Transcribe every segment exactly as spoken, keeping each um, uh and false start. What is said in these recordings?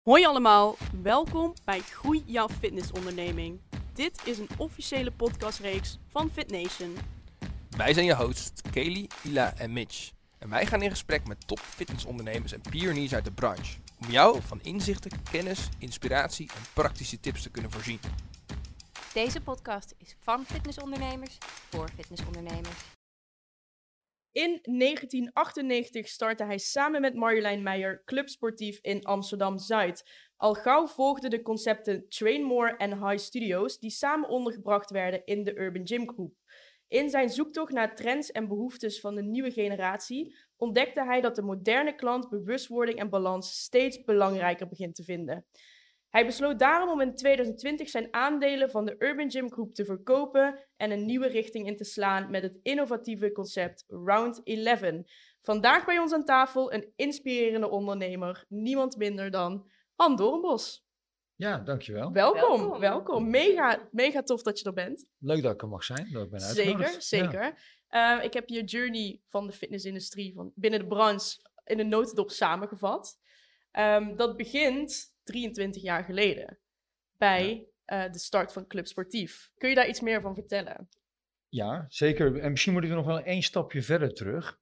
Hoi allemaal, welkom bij Groei jouw fitnessonderneming. Dit is een officiële podcastreeks van FitNation. Wij zijn je hosts Kelly, Ila en Mitch. En wij gaan in gesprek met top fitnessondernemers en pioniers uit de branche. Om jou van inzichten, kennis, inspiratie en praktische tips te kunnen voorzien. Deze podcast is van fitnessondernemers voor fitnessondernemers. In negentien achtennegentig startte hij samen met Marjolein Meijer Club Sportief in Amsterdam-Zuid. Al gauw volgden de concepten Train More en High Studios die samen ondergebracht werden in de Urban Gym Groep. In zijn zoektocht naar trends en behoeftes van de nieuwe generatie ontdekte hij dat de moderne klant bewustwording en balans steeds belangrijker begint te vinden. Hij besloot daarom om in tweeduizend twintig zijn aandelen van de Urban Gym Groep te verkopen en een nieuwe richting in te slaan met het innovatieve concept Round elf. Vandaag bij ons aan tafel een inspirerende ondernemer, niemand minder dan Han Doornbos. Ja, dankjewel. Welkom, welkom. Welkom. Mega, mega tof dat je er bent. Leuk dat ik er mag zijn, dat ik ben Zeker, uitgenodigd. zeker. Ja. Uh, ik heb je journey van de fitnessindustrie, van binnen de branche, in een notendop samengevat. Um, dat begint drieëntwintig jaar geleden bij ja. uh, de start van Club Sportief. Kun je daar iets meer van vertellen? Ja, zeker. En misschien moet ik er nog wel één stapje verder terug.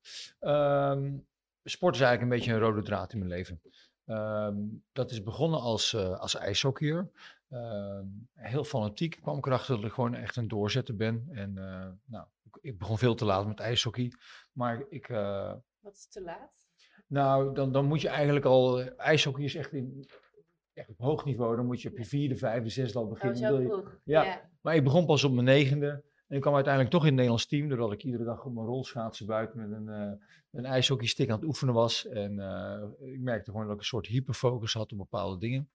Um, sport is eigenlijk een beetje een rode draad in mijn leven. Um, dat is begonnen als, uh, als ijshockeyer. Um, heel fanatiek kwam ik erachter dat ik gewoon echt een doorzetter ben. En uh, nou, ik, ik begon veel te laat met ijshockey. Maar ik... Uh, Wat is te laat? Nou, dan, dan moet je eigenlijk al... IJshockey is echt, in, echt op hoog niveau. Dan moet je op je vierde, vijfde, zesde al beginnen. Oh, zo vroeg. Ja. ja, maar ik begon pas op mijn negende. En ik kwam uiteindelijk toch in het Nederlands team. Doordat ik iedere dag op mijn rolschaatsen buiten met een, uh, een ijshockeystick aan het oefenen was. En uh, ik merkte gewoon dat ik een soort hyperfocus had op bepaalde dingen.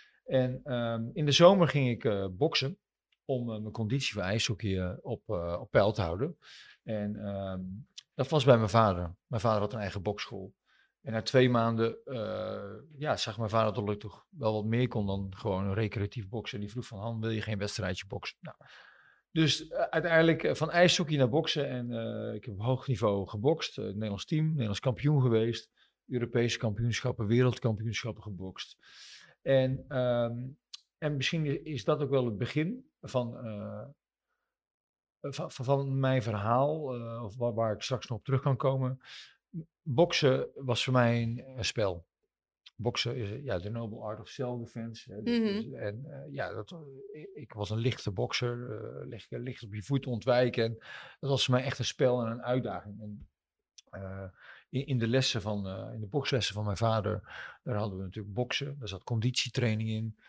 En um, in de zomer ging ik uh, boksen. Om uh, mijn conditie voor ijshockey uh, op, uh, op peil te houden. En um, dat was bij mijn vader. Mijn vader had een eigen bokschool. En na twee maanden uh, ja, zag mijn vader dat ik toch wel wat meer kon dan gewoon een recreatief boksen. Die vroeg van, Han, wil je geen wedstrijdje boksen? Nou, dus uh, uiteindelijk uh, van ijshockey naar boksen. En uh, ik heb op hoog niveau gebokst. Uh, Nederlands team, Nederlands kampioen geweest. Europese kampioenschappen, wereldkampioenschappen gebokst. En, um, en misschien is dat ook wel het begin van... Uh, van, van mijn verhaal, uh, of waar, waar ik straks nog op terug kan komen. Boksen was voor mij een, een spel. Boksen is ja, de noble art of self-defense. Hè, dus, Mm-hmm. En uh, ja, dat, ik was een lichte bokser, uh, licht, licht op je voet ontwijken. En dat was voor mij echt een spel en een uitdaging. En, uh, in, in de lessen van, uh, in de bokslessen van mijn vader, daar hadden we natuurlijk boksen. Daar zat conditietraining in.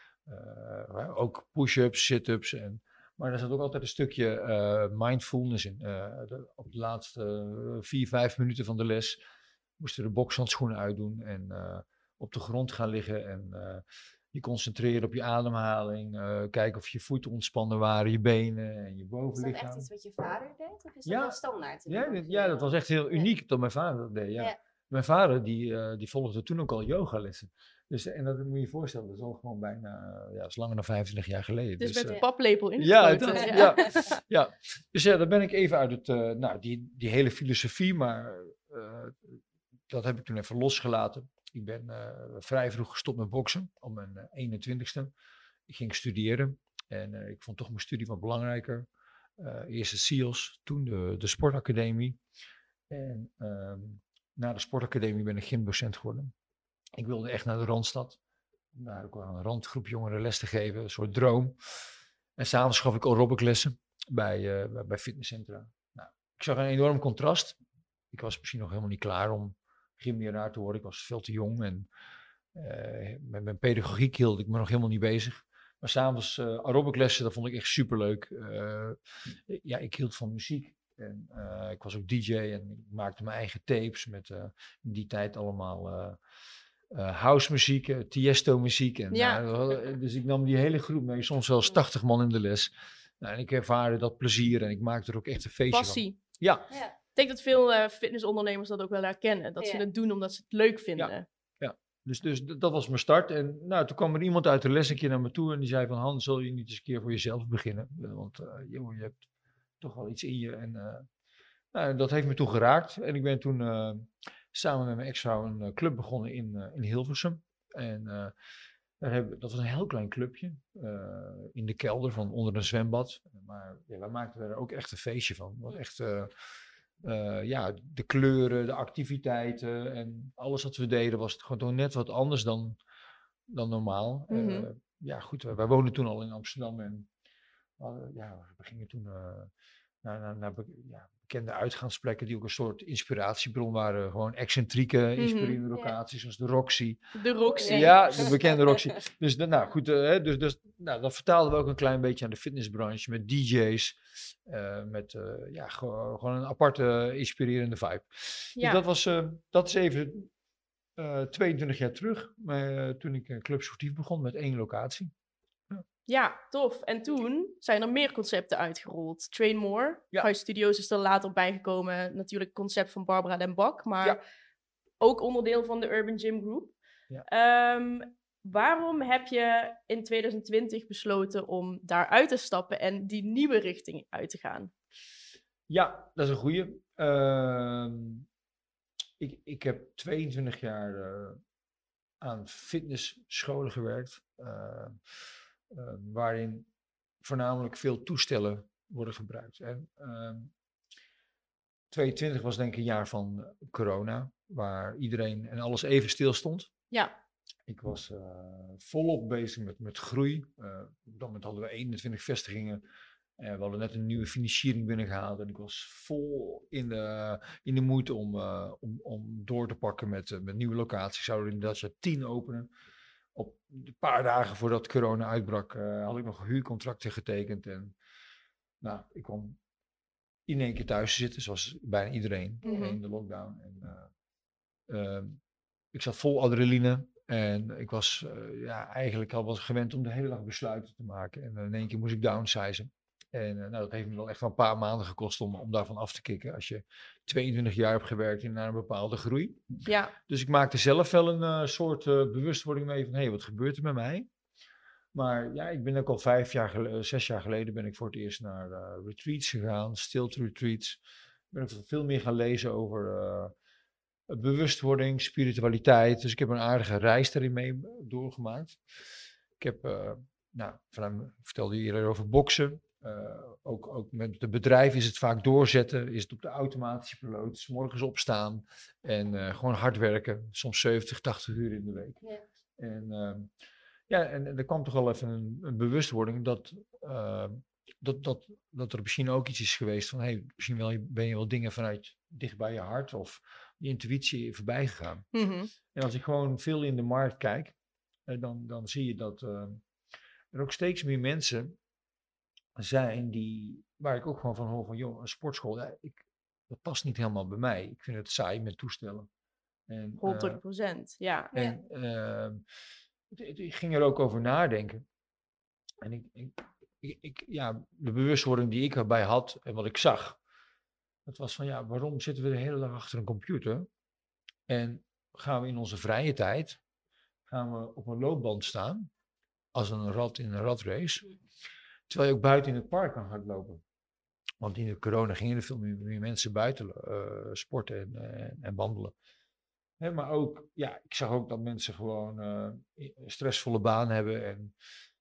Uh, ook push-ups, sit-ups en... Maar er zat ook altijd een stukje uh, mindfulness in. Uh, de, op de laatste uh, vier, vijf minuten van de les moesten we de bokshandschoenen uitdoen en uh, op de grond gaan liggen en uh, je concentreren op je ademhaling. Uh, kijken of je voeten ontspannen waren, je benen en je bovenlichaam. Is dat echt iets wat je vader deed of is dat ja. wel standaard? Ja, dit, ja, dat was echt heel uniek ja. dat mijn vader dat deed. Ja. Ja. Mijn vader die, uh, die volgde toen ook al yogalessen. Dus, en dat moet je je voorstellen, dat is al gewoon bijna, ja, is langer dan vijfentwintig jaar geleden. Dus, dus met uh, een paplepel in ja, het dat, ja. ja, ja. Dus ja, daar ben ik even uit het, uh, nou, die, die hele filosofie, maar uh, dat heb ik toen even losgelaten. Ik ben uh, vrij vroeg gestopt met boksen, op mijn uh, eenentwintigste. Ik ging studeren en uh, ik vond toch mijn studie wat belangrijker. Uh, eerst de S I O S, toen de, de sportacademie. En um, na de sportacademie ben ik gymdocent geworden. Ik wilde echt naar de Randstad. Daar ook een randgroep jongeren les te geven, een soort droom. En s'avonds gaf ik aerobiclessen bij, uh, bij fitnesscentra. Nou, ik zag een enorm contrast. Ik was misschien nog helemaal niet klaar om gymleraar te worden. Ik was veel te jong en uh, met mijn pedagogiek hield ik me nog helemaal niet bezig. Maar s'avonds uh, aerobiclessen, dat vond ik echt superleuk. Uh, ja, ik hield van muziek. En uh, ik was ook D J en ik maakte mijn eigen tapes met uh, in die tijd allemaal uh, uh, house muziek, uh, Tiesto muziek. En, ja. uh, dus ik nam die hele groep mee, soms wel eens tachtig man in de les. Nou, en ik ervaarde dat plezier en ik maakte er ook echt een feestje Passie. van. Ja. ja. Ik denk dat veel uh, fitnessondernemers dat ook wel herkennen. Dat ja. ze het doen omdat ze het leuk vinden. Ja. ja. Dus, dus dat was mijn start. En nou, toen kwam er iemand uit de les een keer naar me toe en die zei van, Han, zal je niet eens een keer voor jezelf beginnen? Want uh, joh, je hebt toch wel iets in je. En uh, nou, dat heeft me toen geraakt. En ik ben toen uh, samen met mijn ex-vrouw een uh, club begonnen in, uh, in Hilversum. En uh, Daar hebben, dat was een heel klein clubje uh, in de kelder van onder een zwembad. Maar ja, wij maakten er ook echt een feestje van. Het was echt, uh, uh, ja, de kleuren, de activiteiten en alles wat we deden was gewoon net wat anders dan, dan normaal. Mm-hmm. Uh, ja, goed, wij, wij woonden toen al in Amsterdam en uh, ja, we gingen toen uh, naar, naar, naar be- ja, bekende uitgaansplekken die ook een soort inspiratiebron waren. Gewoon excentrieke, inspirerende mm-hmm. locaties, zoals de Roxy. De Roxy. Ja, de bekende Roxy. Dus, de, nou goed, uh, dus, dus nou, dat vertaalden we ook een klein beetje aan de fitnessbranche met D J's. Uh, met uh, ja, gewoon, gewoon een aparte, inspirerende vibe. Ja. Dus dat, was, uh, dat is even uh, tweeëntwintig jaar terug, uh, toen ik uh, Club Sportief begon met één locatie. Ja. Ja, tof. En toen zijn er meer concepten uitgerold. Train More, ja. High Studios is er later bijgekomen. Natuurlijk het concept van Barbara den Bak, maar ja. ook onderdeel van de Urban Gym Group. Ja. Um, waarom heb je in twintig twintig besloten om daaruit te stappen en die nieuwe richting uit te gaan? Ja, dat is een goeie. Uh, ik, ik heb tweeëntwintig jaar uh, aan fitnessscholen gewerkt. Uh, Uh, waarin voornamelijk veel toestellen worden gebruikt. En uh, tweeëntwintig was denk ik een jaar van corona, waar iedereen en alles even stil stond. Ja. Ik was uh, volop bezig met, met groei. Uh, op dat moment hadden we eenentwintig vestigingen. Uh, we hadden net een nieuwe financiering binnengehaald en ik was vol in de, in de moeite om, uh, om, om door te pakken met, uh, met nieuwe locaties. Zouden inderdaad zo tien openen. Op een paar dagen voordat corona uitbrak, uh, had ik nog huurcontracten getekend. En nou, ik kwam in één keer thuis te zitten, zoals bijna iedereen mm-hmm. in de lockdown. En, uh, uh, ik zat vol adrenaline en ik was uh, ja, eigenlijk al was gewend om de hele dag besluiten te maken. En uh, in één keer moest ik downsizen. En uh, nou, dat heeft me wel echt wel een paar maanden gekost om, om daarvan af te kicken. Als je tweeëntwintig jaar hebt gewerkt in naar een bepaalde groei. Ja. Dus ik maakte zelf wel een uh, soort uh, bewustwording mee van, hé, hey, wat gebeurt er met mij? Maar ja, ik ben ook al vijf jaar, gel- zes jaar geleden ben ik voor het eerst naar uh, retreats gegaan, stilte retreats. Ik ben ook veel meer gaan lezen over uh, bewustwording, spiritualiteit. Dus ik heb een aardige reis daarin mee doorgemaakt. Ik heb, uh, nou, vanuit, ik vertelde je eerder over boksen. Uh, ook, ook met de bedrijf is het vaak doorzetten, is het op de automatische piloot, 's morgens opstaan en uh, gewoon hard werken, soms zeventig, tachtig uur in de week. Ja. En, uh, ja, en, en er kwam toch wel even een, een bewustwording dat, uh, dat, dat, dat er misschien ook iets is geweest van, hey, misschien wel, ben je wel dingen vanuit dicht bij je hart of je intuïtie voorbij gegaan. Mm-hmm. En als ik gewoon veel in de markt kijk, uh, dan, dan zie je dat uh, er ook steeds meer mensen zijn die, waar ik ook gewoon van hoor van, joh, een sportschool, ja, ik, dat past niet helemaal bij mij. Ik vind het saai met toestellen. En, honderd procent, uh, ja. En uh, ik ging er ook over nadenken. En ik, ik, ik, ik, ja, de bewustwording die ik erbij had en wat ik zag, dat was van, ja, waarom zitten we de hele dag achter een computer? En gaan we in onze vrije tijd, gaan we op een loopband staan, als een rat in een ratrace, terwijl je ook buiten in het park kan hardlopen. Want in de corona gingen er veel meer, meer mensen buiten uh, sporten en, uh, en wandelen. He, maar ook, ja, ik zag ook dat mensen gewoon uh, een stressvolle baan hebben. En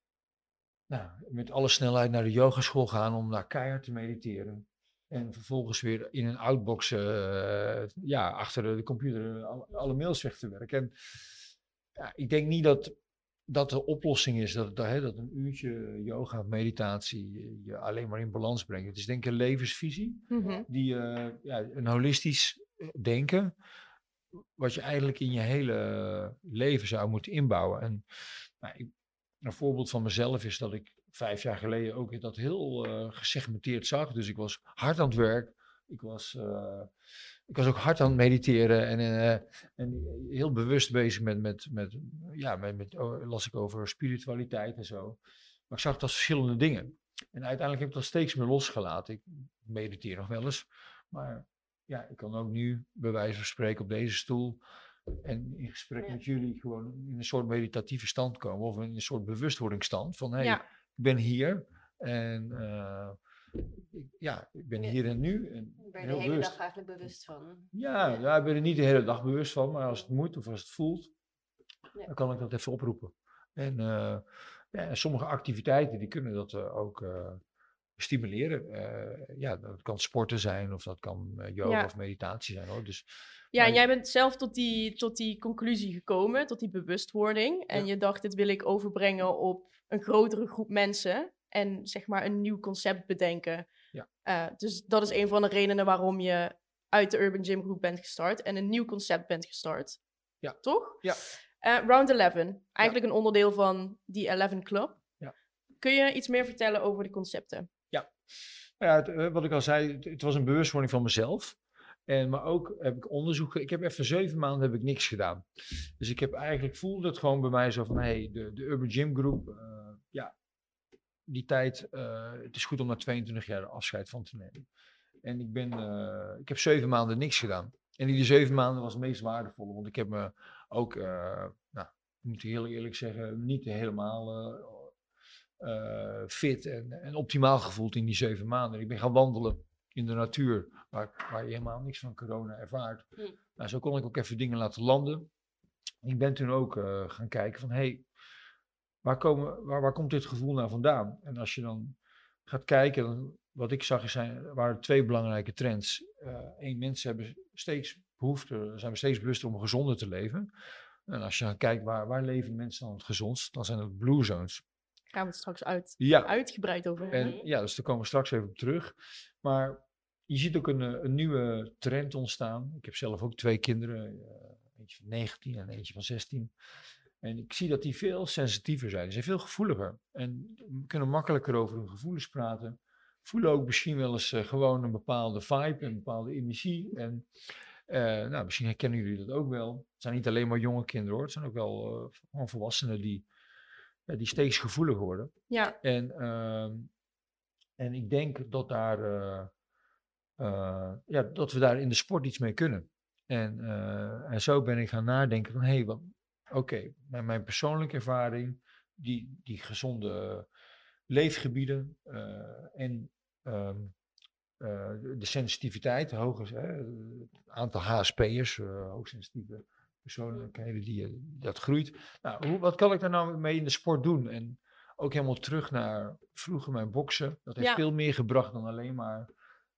nou, met alle snelheid naar de yogaschool gaan om daar keihard te mediteren. En vervolgens weer in een outbox, uh, ja, achter de computer alle, alle mails weg te werken. En ja, ik denk niet dat dat de oplossing is, dat, dat, dat een uurtje yoga, meditatie je, je alleen maar in balans brengt. Het is denk ik een levensvisie, mm-hmm. die uh, ja, een holistisch denken, wat je eigenlijk in je hele leven zou moeten inbouwen. En nou, ik, een voorbeeld van mezelf is dat ik vijf jaar geleden ook dat heel uh, gesegmenteerd zag. Dus ik was hard aan het werk, ik was... Uh, Ik was ook hard aan het mediteren en, uh, en heel bewust bezig met, met, met, ja, met, met oh, las ik over spiritualiteit en zo. Maar ik zag het als verschillende dingen. En uiteindelijk heb ik dat steeds meer losgelaten. Ik mediteer nog wel eens, maar ja, ik kan ook nu bij wijze van spreken op deze stoel en in gesprek ja. met jullie gewoon in een soort meditatieve stand komen of in een soort bewustwordingsstand van hé, hey, ja. ik ben hier en... Uh, Ik, ja, ik ben ja. hier en nu. En ben je de hele bewust. dag eigenlijk bewust van? Ja, ja. ja, ik ben er niet de hele dag bewust van, maar als het moet of als het voelt, ja. dan kan ik dat even oproepen. En uh, ja, sommige activiteiten die kunnen dat uh, ook uh, stimuleren. Uh, ja, dat kan sporten zijn of dat kan uh, yoga ja. of meditatie zijn hoor. Dus, ja, en jij bent zelf tot die, tot die conclusie gekomen, tot die bewustwording. En ja. je dacht, dit wil ik overbrengen op een grotere groep mensen. En zeg maar een nieuw concept bedenken. Ja. Uh, dus dat is een van de redenen waarom je uit de Urban Gym Groep bent gestart. En een nieuw concept bent gestart. Ja. Toch? Ja. Uh, Round elf, eigenlijk ja. een onderdeel van die elf Club. Ja. Kun je iets meer vertellen over de concepten? Ja, ja het, uh, wat ik al zei, het, het was een bewustwording van mezelf. En, maar ook heb ik onderzoek, ik heb even zeven maanden heb ik niks gedaan. Dus ik heb eigenlijk, voelde het gewoon bij mij zo van, hé, hey, de, de Urban Gym Groep, uh, ja, die tijd, uh, het is goed om na tweeëntwintig jaar er afscheid van te nemen. En ik ben, uh, ik heb zeven maanden niks gedaan. En die zeven maanden was het meest waardevolle, want ik heb me ook, uh, nou, moet ik heel eerlijk zeggen, niet helemaal uh, uh, fit en, en optimaal gevoeld in die zeven maanden. Ik ben gaan wandelen in de natuur, waar, waar je helemaal niks van corona ervaart. Hm. Nou, zo kon ik ook even dingen laten landen. Ik ben toen ook uh, gaan kijken van, hé, hey, waar, komen, waar, waar komt dit gevoel nou vandaan? En als je dan gaat kijken, dan, wat ik zag, zijn, waren twee belangrijke trends. Eén, uh, mensen hebben steeds behoefte, zijn we steeds bewuster om gezonder te leven. En als je dan kijkt, waar, waar leven mensen dan het gezondst? Dan zijn het blue zones. Gaan we het straks uit, ja. uitgebreid over hebben. En, ja, dus daar komen we straks even op terug. Maar je ziet ook een, een nieuwe trend ontstaan. Ik heb zelf ook twee kinderen, uh, eentje van negentien en eentje van zestien. En ik zie dat die veel sensitiever zijn. Ze zijn veel gevoeliger. En kunnen makkelijker over hun gevoelens praten. Voelen ook misschien wel eens uh, gewoon een bepaalde vibe, een bepaalde energie. En uh, nou, misschien herkennen jullie dat ook wel. Het zijn niet alleen maar jonge kinderen hoor. Het zijn ook wel uh, gewoon volwassenen die, uh, die steeds gevoeliger worden. Ja. En, uh, en ik denk dat, daar, uh, uh, ja, dat we daar in de sport iets mee kunnen. En, uh, en zo ben ik gaan nadenken van, hé, hey, wat... Oké, okay, mijn, mijn persoonlijke ervaring, die, die gezonde leefgebieden uh, en um, uh, de, de sensitiviteit, hoger, hè, het aantal H S P'ers, uh, hoogsensitieve persoonlijkheden, die, dat groeit. Nou, hoe, wat kan ik daar nou mee in de sport doen? En ook helemaal terug naar vroeger mijn boksen, dat heeft ja. veel meer gebracht dan alleen maar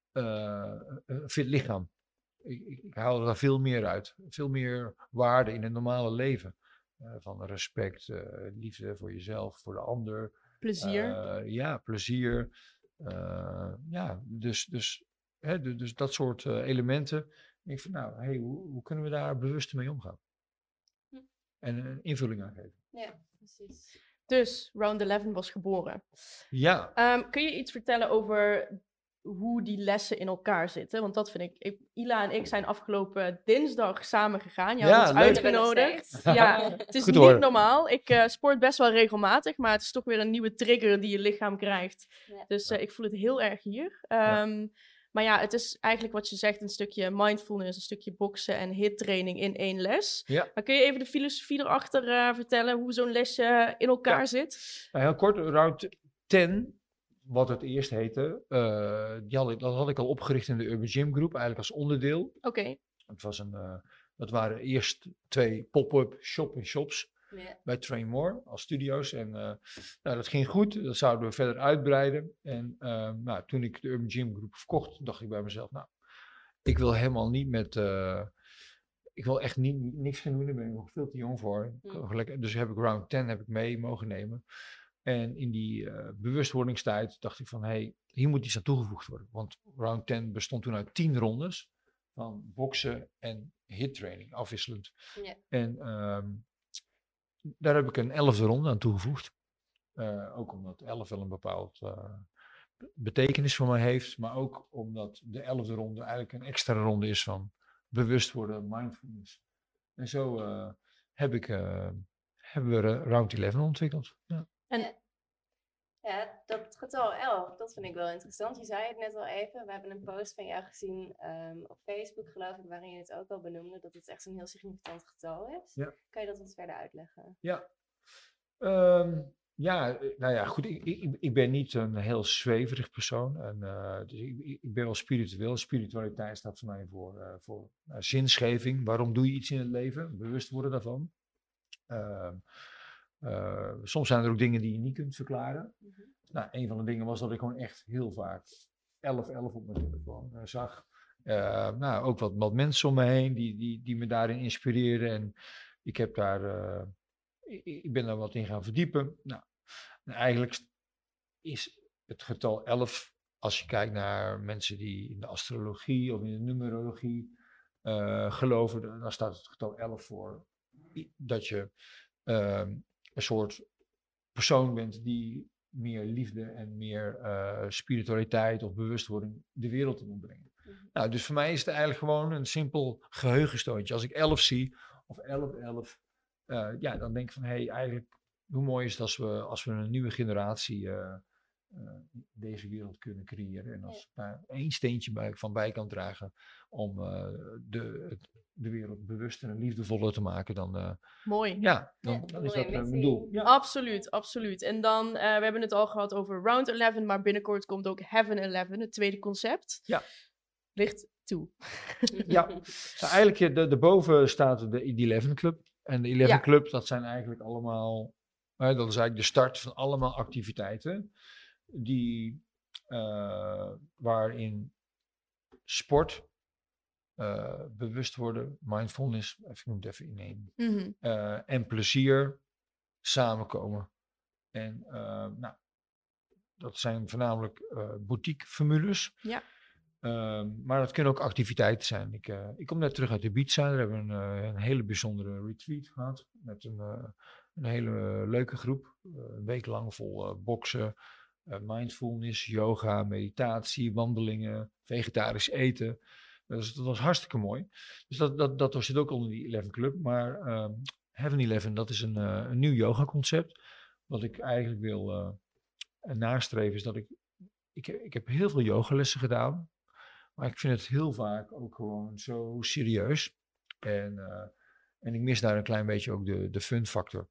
uh, een fit lichaam. Ik, ik, ik haal er daar veel meer uit. Veel meer waarde in het normale leven. Uh, van respect, uh, liefde voor jezelf, voor de ander. Plezier. Uh, ja, plezier. Uh, ja, dus, dus, hè, dus, dus dat soort uh, elementen. Ik denk van, nou, hey, hoe, hoe kunnen we daar bewust mee omgaan? Hm. En een invulling aan geven. Ja, precies. Dus Round elf was geboren. Ja. Um, kun je iets vertellen over hoe die lessen in elkaar zitten? Want dat vind ik, ik... Ila en ik zijn afgelopen dinsdag samen gegaan. Je ja, had ons uitgenodigd. Ja, het is Goed niet hoor. normaal. Ik uh, sport best wel regelmatig, maar het is toch weer een nieuwe trigger die je lichaam krijgt. Ja. Dus uh, ik voel het heel erg hier. Um, ja. Maar ja, het is eigenlijk wat je zegt, een stukje mindfulness, een stukje boksen en hittraining in één les. Ja. Maar kun je even de filosofie erachter uh, vertellen, hoe zo'n lesje in elkaar ja. zit? Nou, heel kort, Round tien... Wat het eerst heette, uh, die had ik, dat had ik al opgericht in de Urban Gym Groep, eigenlijk als onderdeel. Oké. Okay. Het was een, uh, dat waren eerst twee pop-up shop-in-shops yeah. bij Train More als studio's. En uh, nou, dat ging goed, dat zouden we verder uitbreiden. En uh, nou, toen ik de Urban Gym Groep verkocht, dacht ik bij mezelf, nou, ik wil helemaal niet met... Uh, ik wil echt niet, niks gaan doen, daar ben ik nog veel te jong voor. Mm. Dus heb ik Round tien heb ik mee mogen nemen. En in die uh, bewustwordingstijd dacht ik van, hé, hey, hier moet iets aan toegevoegd worden. Want Round tien bestond toen uit tien rondes van boksen en hittraining, afwisselend. Yeah. En um, daar heb ik een elfde ronde aan toegevoegd. Uh, ook omdat elf wel een bepaald uh, betekenis voor mij heeft. Maar ook omdat de elfde ronde eigenlijk een extra ronde is van bewust worden, mindfulness. En zo uh, heb ik, uh, hebben we uh, Round elf ontwikkeld. Ja. En ja, dat getal elf, dat vind ik wel interessant. Je zei het net al even, we hebben een post van jou gezien um, op Facebook, geloof ik, waarin je het ook al benoemde, dat het echt een heel significant getal is. Ja. Kan je dat wat verder uitleggen? Ja, um, ja nou ja, goed, ik, ik, ik ben niet een heel zweverig persoon. En, uh, dus ik, ik ben wel spiritueel. Spiritualiteit staat voor mij voor, uh, voor uh, zinsgeving. Waarom doe je iets in het leven? Bewust worden daarvan. Uh, Uh, soms zijn er ook dingen die je niet kunt verklaren. Mhm. Nou, een van de dingen was dat ik gewoon echt heel vaak elf elf op mijn telefoon uh, zag. Uh, nou, ook wat, wat mensen om me heen die, die, die me daarin inspireerden. En ik heb daar, uh, ik, ik ben daar wat in gaan verdiepen. Nou, en eigenlijk is het getal elf, als je kijkt naar mensen die in de astrologie of in de numerologie uh, geloven, dan staat het getal elf voor dat je uh, een soort persoon bent die meer liefde en meer uh, spiritualiteit of bewustwording de wereld in moet brengen. Mm-hmm. Nou, dus voor mij is het eigenlijk gewoon een simpel geheugenstootje. Als ik elf zie, of elf elf, uh, ja, dan denk ik van, hé, hey, eigenlijk, hoe mooi is het als we, als we een nieuwe generatie uh, uh, deze wereld kunnen creëren. En als ik daar één steentje bij, van bij kan dragen om uh, de, het, de wereld bewuster en liefdevoller te maken, dan, uh, mooi. Ja, dan, Ja, dan is dat uh, mijn doel. Ja. Absoluut, absoluut. En dan, uh, we hebben het al gehad over Round elf, maar binnenkort komt ook Heaven elf, het tweede concept. Ja. Licht toe. Ja, nou, eigenlijk de, daarboven staat de elf Club. En de elf ja. Club, dat zijn eigenlijk allemaal, uh, dat is eigenlijk de start van allemaal activiteiten die, uh, waarin sport, Uh, bewust worden, mindfulness, ik noem het even in één, mm-hmm. uh, en plezier samenkomen. En uh, nou, dat zijn voornamelijk uh, boutique-formules. Ja. Uh, maar dat kunnen ook activiteiten zijn. Ik, uh, ik kom net terug uit Ibiza, daar hebben we een, uh, een hele bijzondere retreat gehad. Met een, uh, een hele uh, leuke groep. Uh, een week lang vol uh, boksen, uh, mindfulness, yoga, meditatie, wandelingen, vegetarisch eten. Dus dat was hartstikke mooi. Dus dat, dat, dat zit ook onder die elf Club. Maar uh, Heaven elf, dat is een, uh, een nieuw yoga concept. Wat ik eigenlijk wil uh, nastreven is dat ik, ik... Ik heb heel veel yogalessen gedaan. Maar ik vind het heel vaak ook gewoon zo serieus. En, uh, en ik mis daar een klein beetje ook de, de fun factor.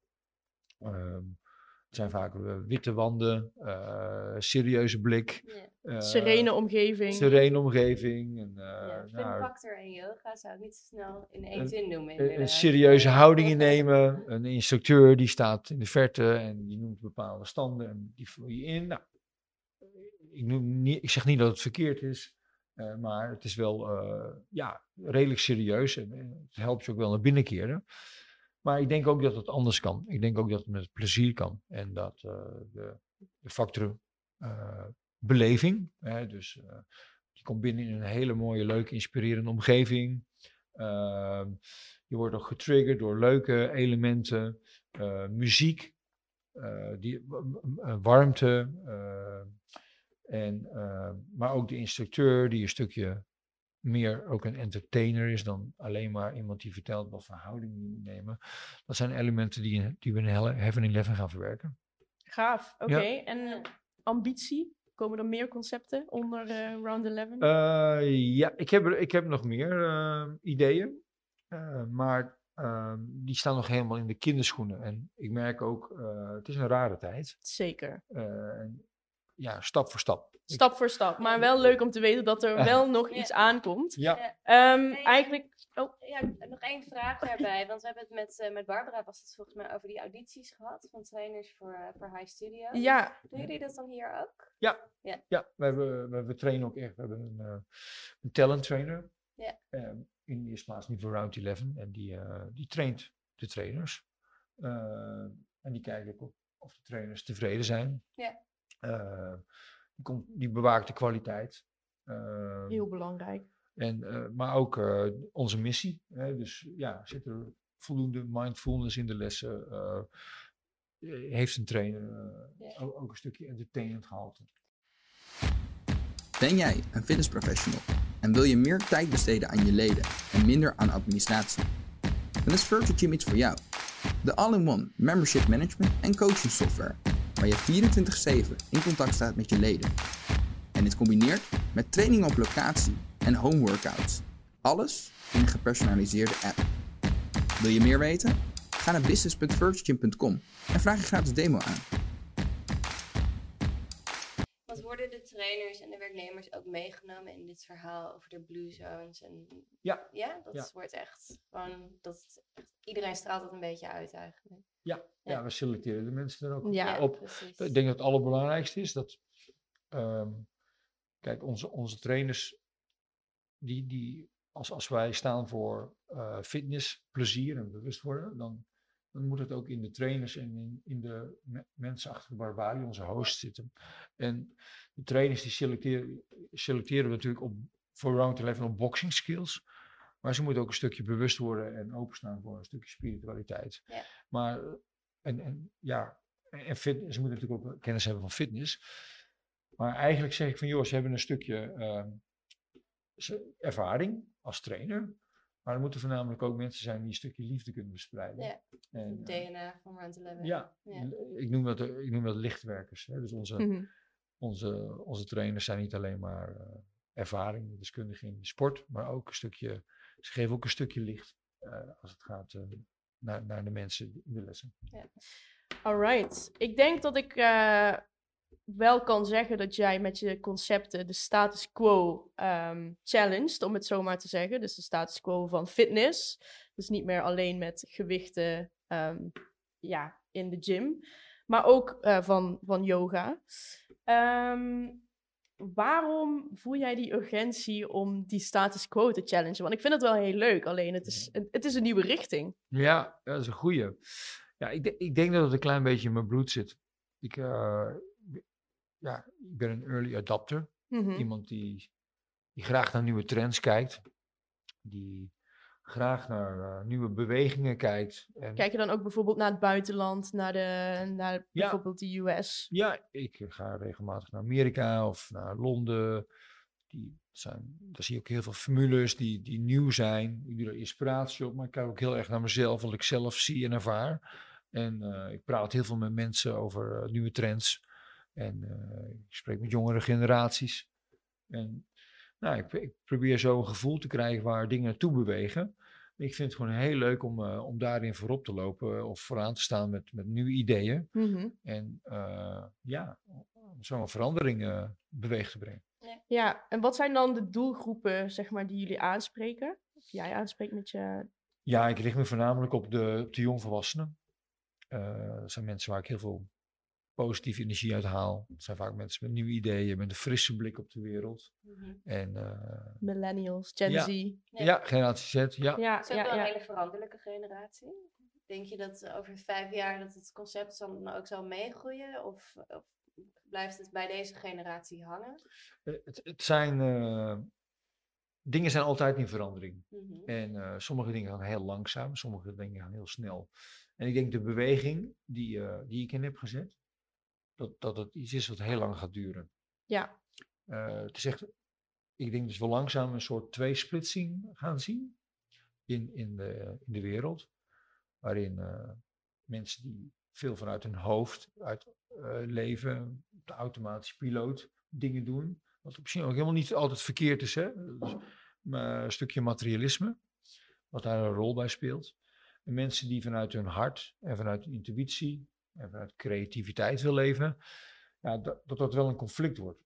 Um, Het zijn vaak uh, witte wanden, uh, serieuze blik. Yeah. Uh, serene omgeving. Serene omgeving. En, uh, ja, fun nou, factor en yoga zou ik niet zo snel in één een, zin noemen. Een, een serieuze houding innemen. Een instructeur die staat in de verte en die noemt bepaalde standen en die vul je in. Nou, ik, noem niet, ik zeg niet dat het verkeerd is. Uh, maar het is wel uh, ja, redelijk serieus en uh, het helpt je ook wel naar binnen keren. Maar ik denk ook dat het anders kan. Ik denk ook dat het met plezier kan. En dat uh, de, de factor uh, beleving, hè, dus uh, je komt binnen in een hele mooie, leuke, inspirerende omgeving. Uh, je wordt ook getriggerd door leuke elementen, uh, muziek, uh, die, uh, warmte, uh, en, uh, maar ook de instructeur die een stukje meer ook een entertainer is dan alleen maar iemand die vertelt wat verhouding je moet nemen. Dat zijn elementen die, die we in Heaven elf gaan verwerken. Gaaf, oké. Okay. Ja. En ambitie? Komen er meer concepten onder uh, Round elf? Uh, ja, ik heb, ik heb nog meer uh, ideeën. Uh, maar uh, die staan nog helemaal in de kinderschoenen. En ik merk ook, uh, het is een rare tijd. Zeker. Uh, en, ja, stap voor stap. Stap voor stap. Maar wel leuk om te weten dat er wel nog iets aankomt. Ja. Um, hey, eigenlijk... Oh. Ja, nog één vraag daarbij. Want we hebben het met, uh, met Barbara, was het volgens mij over die audities gehad van trainers voor, uh, voor High Studio. Ja. Doen jullie dat dan hier ook? Ja. Ja. Ja, we, hebben, we, we trainen ook echt. We hebben een, uh, een talent trainer. Ja. Uh, in de eerste plaats niet voor Round elf. En die, uh, die traint de trainers. Uh, en die kijken ook of de trainers tevreden zijn. Ja. Uh, die, komt, die bewaakt de kwaliteit. Uh, Heel belangrijk. En, uh, maar ook uh, onze missie. Hè? Dus ja, zit er voldoende mindfulness in de lessen? Uh, heeft een trainer uh, yeah. ook, ook een stukje entertainment gehalte? Ben jij een fitnessprofessional en wil je meer tijd besteden aan je leden en minder aan administratie? Dan is Virtual Gym iets voor jou. De all-in-one membership management en coaching software, waar je vierentwintig zeven in contact staat met je leden. En dit combineert met training op locatie en home workouts. Alles in een gepersonaliseerde app. Wil je meer weten? Ga naar business punt virtual gym punt com en vraag je gratis demo aan. Want worden de trainers en de werknemers ook meegenomen in dit verhaal over de blue zones? En... Ja. Ja, dat ja. wordt echt gewoon, dat echt, iedereen straalt het een beetje uit eigenlijk. Ja, ja. Ja. we selecteren de mensen er ook Ja. op. precies. Ik denk dat het allerbelangrijkste is dat, ehm, kijk, onze, onze trainers, die, die, als, als wij staan voor uh, fitness, plezier en bewust worden, dan, dan moet het ook in de trainers en in, in de me- mensen achter de barbarie, onze hosts, zitten. En de trainers die selecteren, selecteren we natuurlijk op, voor round elf op boxing skills. Maar ze moeten ook een stukje bewust worden en openstaan voor een stukje spiritualiteit. Ja. Maar, en, en ja, en fitness, ze moeten natuurlijk ook kennis hebben van fitness. Maar eigenlijk zeg ik van, joh, ze hebben een stukje uh, ervaring als trainer. Maar er moeten voornamelijk ook mensen zijn die een stukje liefde kunnen verspreiden. Ja, en, het D N A van Round elf. Ja, Ja. Ik, noem dat, ik noem dat lichtwerkers. Hè. Dus onze, Mhm. onze, onze trainers zijn niet alleen maar uh, ervaring, deskundigen in de sport, maar ook een stukje, ze geven ook een stukje licht uh, als het gaat uh, naar, naar de mensen in de lessen. Ja. Alright. Ik denk dat ik uh, wel kan zeggen dat jij met je concepten de status quo um, challenged, om het zo maar te zeggen. Dus de status quo van fitness. Dus niet meer alleen met gewichten um, ja, in de gym, maar ook uh, van, van yoga. Um, waarom voel jij die urgentie om die status quo te challengen? Want ik vind het wel heel leuk, alleen het is, het is een nieuwe richting. Ja, dat is een goeie. Ja, ik, de, ik denk dat het een klein beetje in mijn bloed zit. Ik, uh, ja, ik ben een early adapter. Mm-hmm. Iemand die, die graag naar nieuwe trends kijkt. Die graag naar uh, nieuwe bewegingen kijkt. En kijk je dan ook bijvoorbeeld naar het buitenland, naar, de, naar ja. bijvoorbeeld de U S? Ja, ik ga regelmatig naar Amerika of naar Londen. Die zijn, daar zie je ook heel veel formules die, die nieuw zijn. Ik doe er inspiratie op, maar ik kijk ook heel erg naar mezelf, wat ik zelf zie en ervaar. En uh, ik praat heel veel met mensen over uh, nieuwe trends. En uh, ik spreek met jongere generaties. En nou, ik, ik probeer zo een gevoel te krijgen waar dingen naartoe bewegen. Ik vind het gewoon heel leuk om, uh, om daarin voorop te lopen of vooraan te staan met, met nieuwe ideeën. Mm-hmm. En uh, ja, om zo'n verandering uh, beweeg te brengen. Ja. ja, en wat zijn dan de doelgroepen, zeg maar, die jullie aanspreken? Of jij aanspreekt met je... Ja, ik richt me voornamelijk op de, op de jongvolwassenen. Uh, dat zijn mensen waar ik heel veel positieve energie uit haal. Het zijn vaak mensen met nieuwe ideeën, met een frisse blik op de wereld. Mm-hmm. En, uh, millennials, Gen ja, Z. Ja. ja, generatie Z, ja. ja het is ook ja, wel ja. een hele veranderlijke generatie. Denk je dat over vijf jaar dat het concept dan ook zal meegroeien? Of, of blijft het bij deze generatie hangen? Uh, het, het zijn... Uh, dingen zijn altijd in verandering. Mm-hmm. En uh, sommige dingen gaan heel langzaam, sommige dingen gaan heel snel. En ik denk de beweging die, uh, die ik in heb gezet, dat, dat het iets is wat heel lang gaat duren. Ja. Uh, het is echt, ik denk dus we langzaam een soort tweesplitsing gaan zien in, in, de, in de wereld. Waarin uh, mensen die veel vanuit hun hoofd uit uh, leven, de automatische piloot dingen doen. Wat misschien ook helemaal niet altijd verkeerd is, hè. Dus, maar een stukje materialisme, wat daar een rol bij speelt. En mensen die vanuit hun hart en vanuit hun intuïtie en vanuit creativiteit wil leven, ja, dat, dat dat wel een conflict wordt.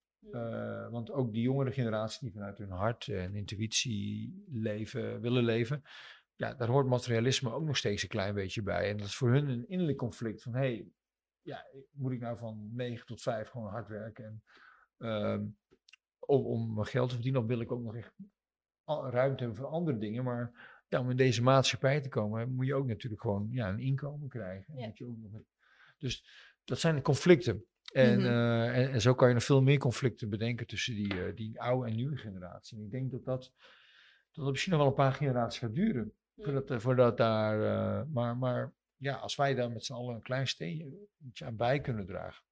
Uh, want ook die jongere generatie die vanuit hun hart en intuïtie leven, willen leven, ja, daar hoort materialisme ook nog steeds een klein beetje bij. En dat is voor hun een innerlijk conflict van, hé, hey, ja, moet ik nou van negen tot vijf gewoon hard werken en uh, om, om mijn geld te verdienen, of wil ik ook nog echt ruimte hebben voor andere dingen. Maar ja, om in deze maatschappij te komen, moet je ook natuurlijk gewoon ja, een inkomen krijgen. Ja. Moet je ook nog met... Dus dat zijn de conflicten. En, Mm-hmm. uh, en, en zo kan je nog veel meer conflicten bedenken tussen die, uh, die oude en nieuwe generatie. En ik denk dat dat, dat het misschien nog wel een paar generaties gaat duren. Ja. Voordat, uh, voordat daar... Uh, maar, maar ja, als wij daar met z'n allen een klein steentje aan bij kunnen dragen,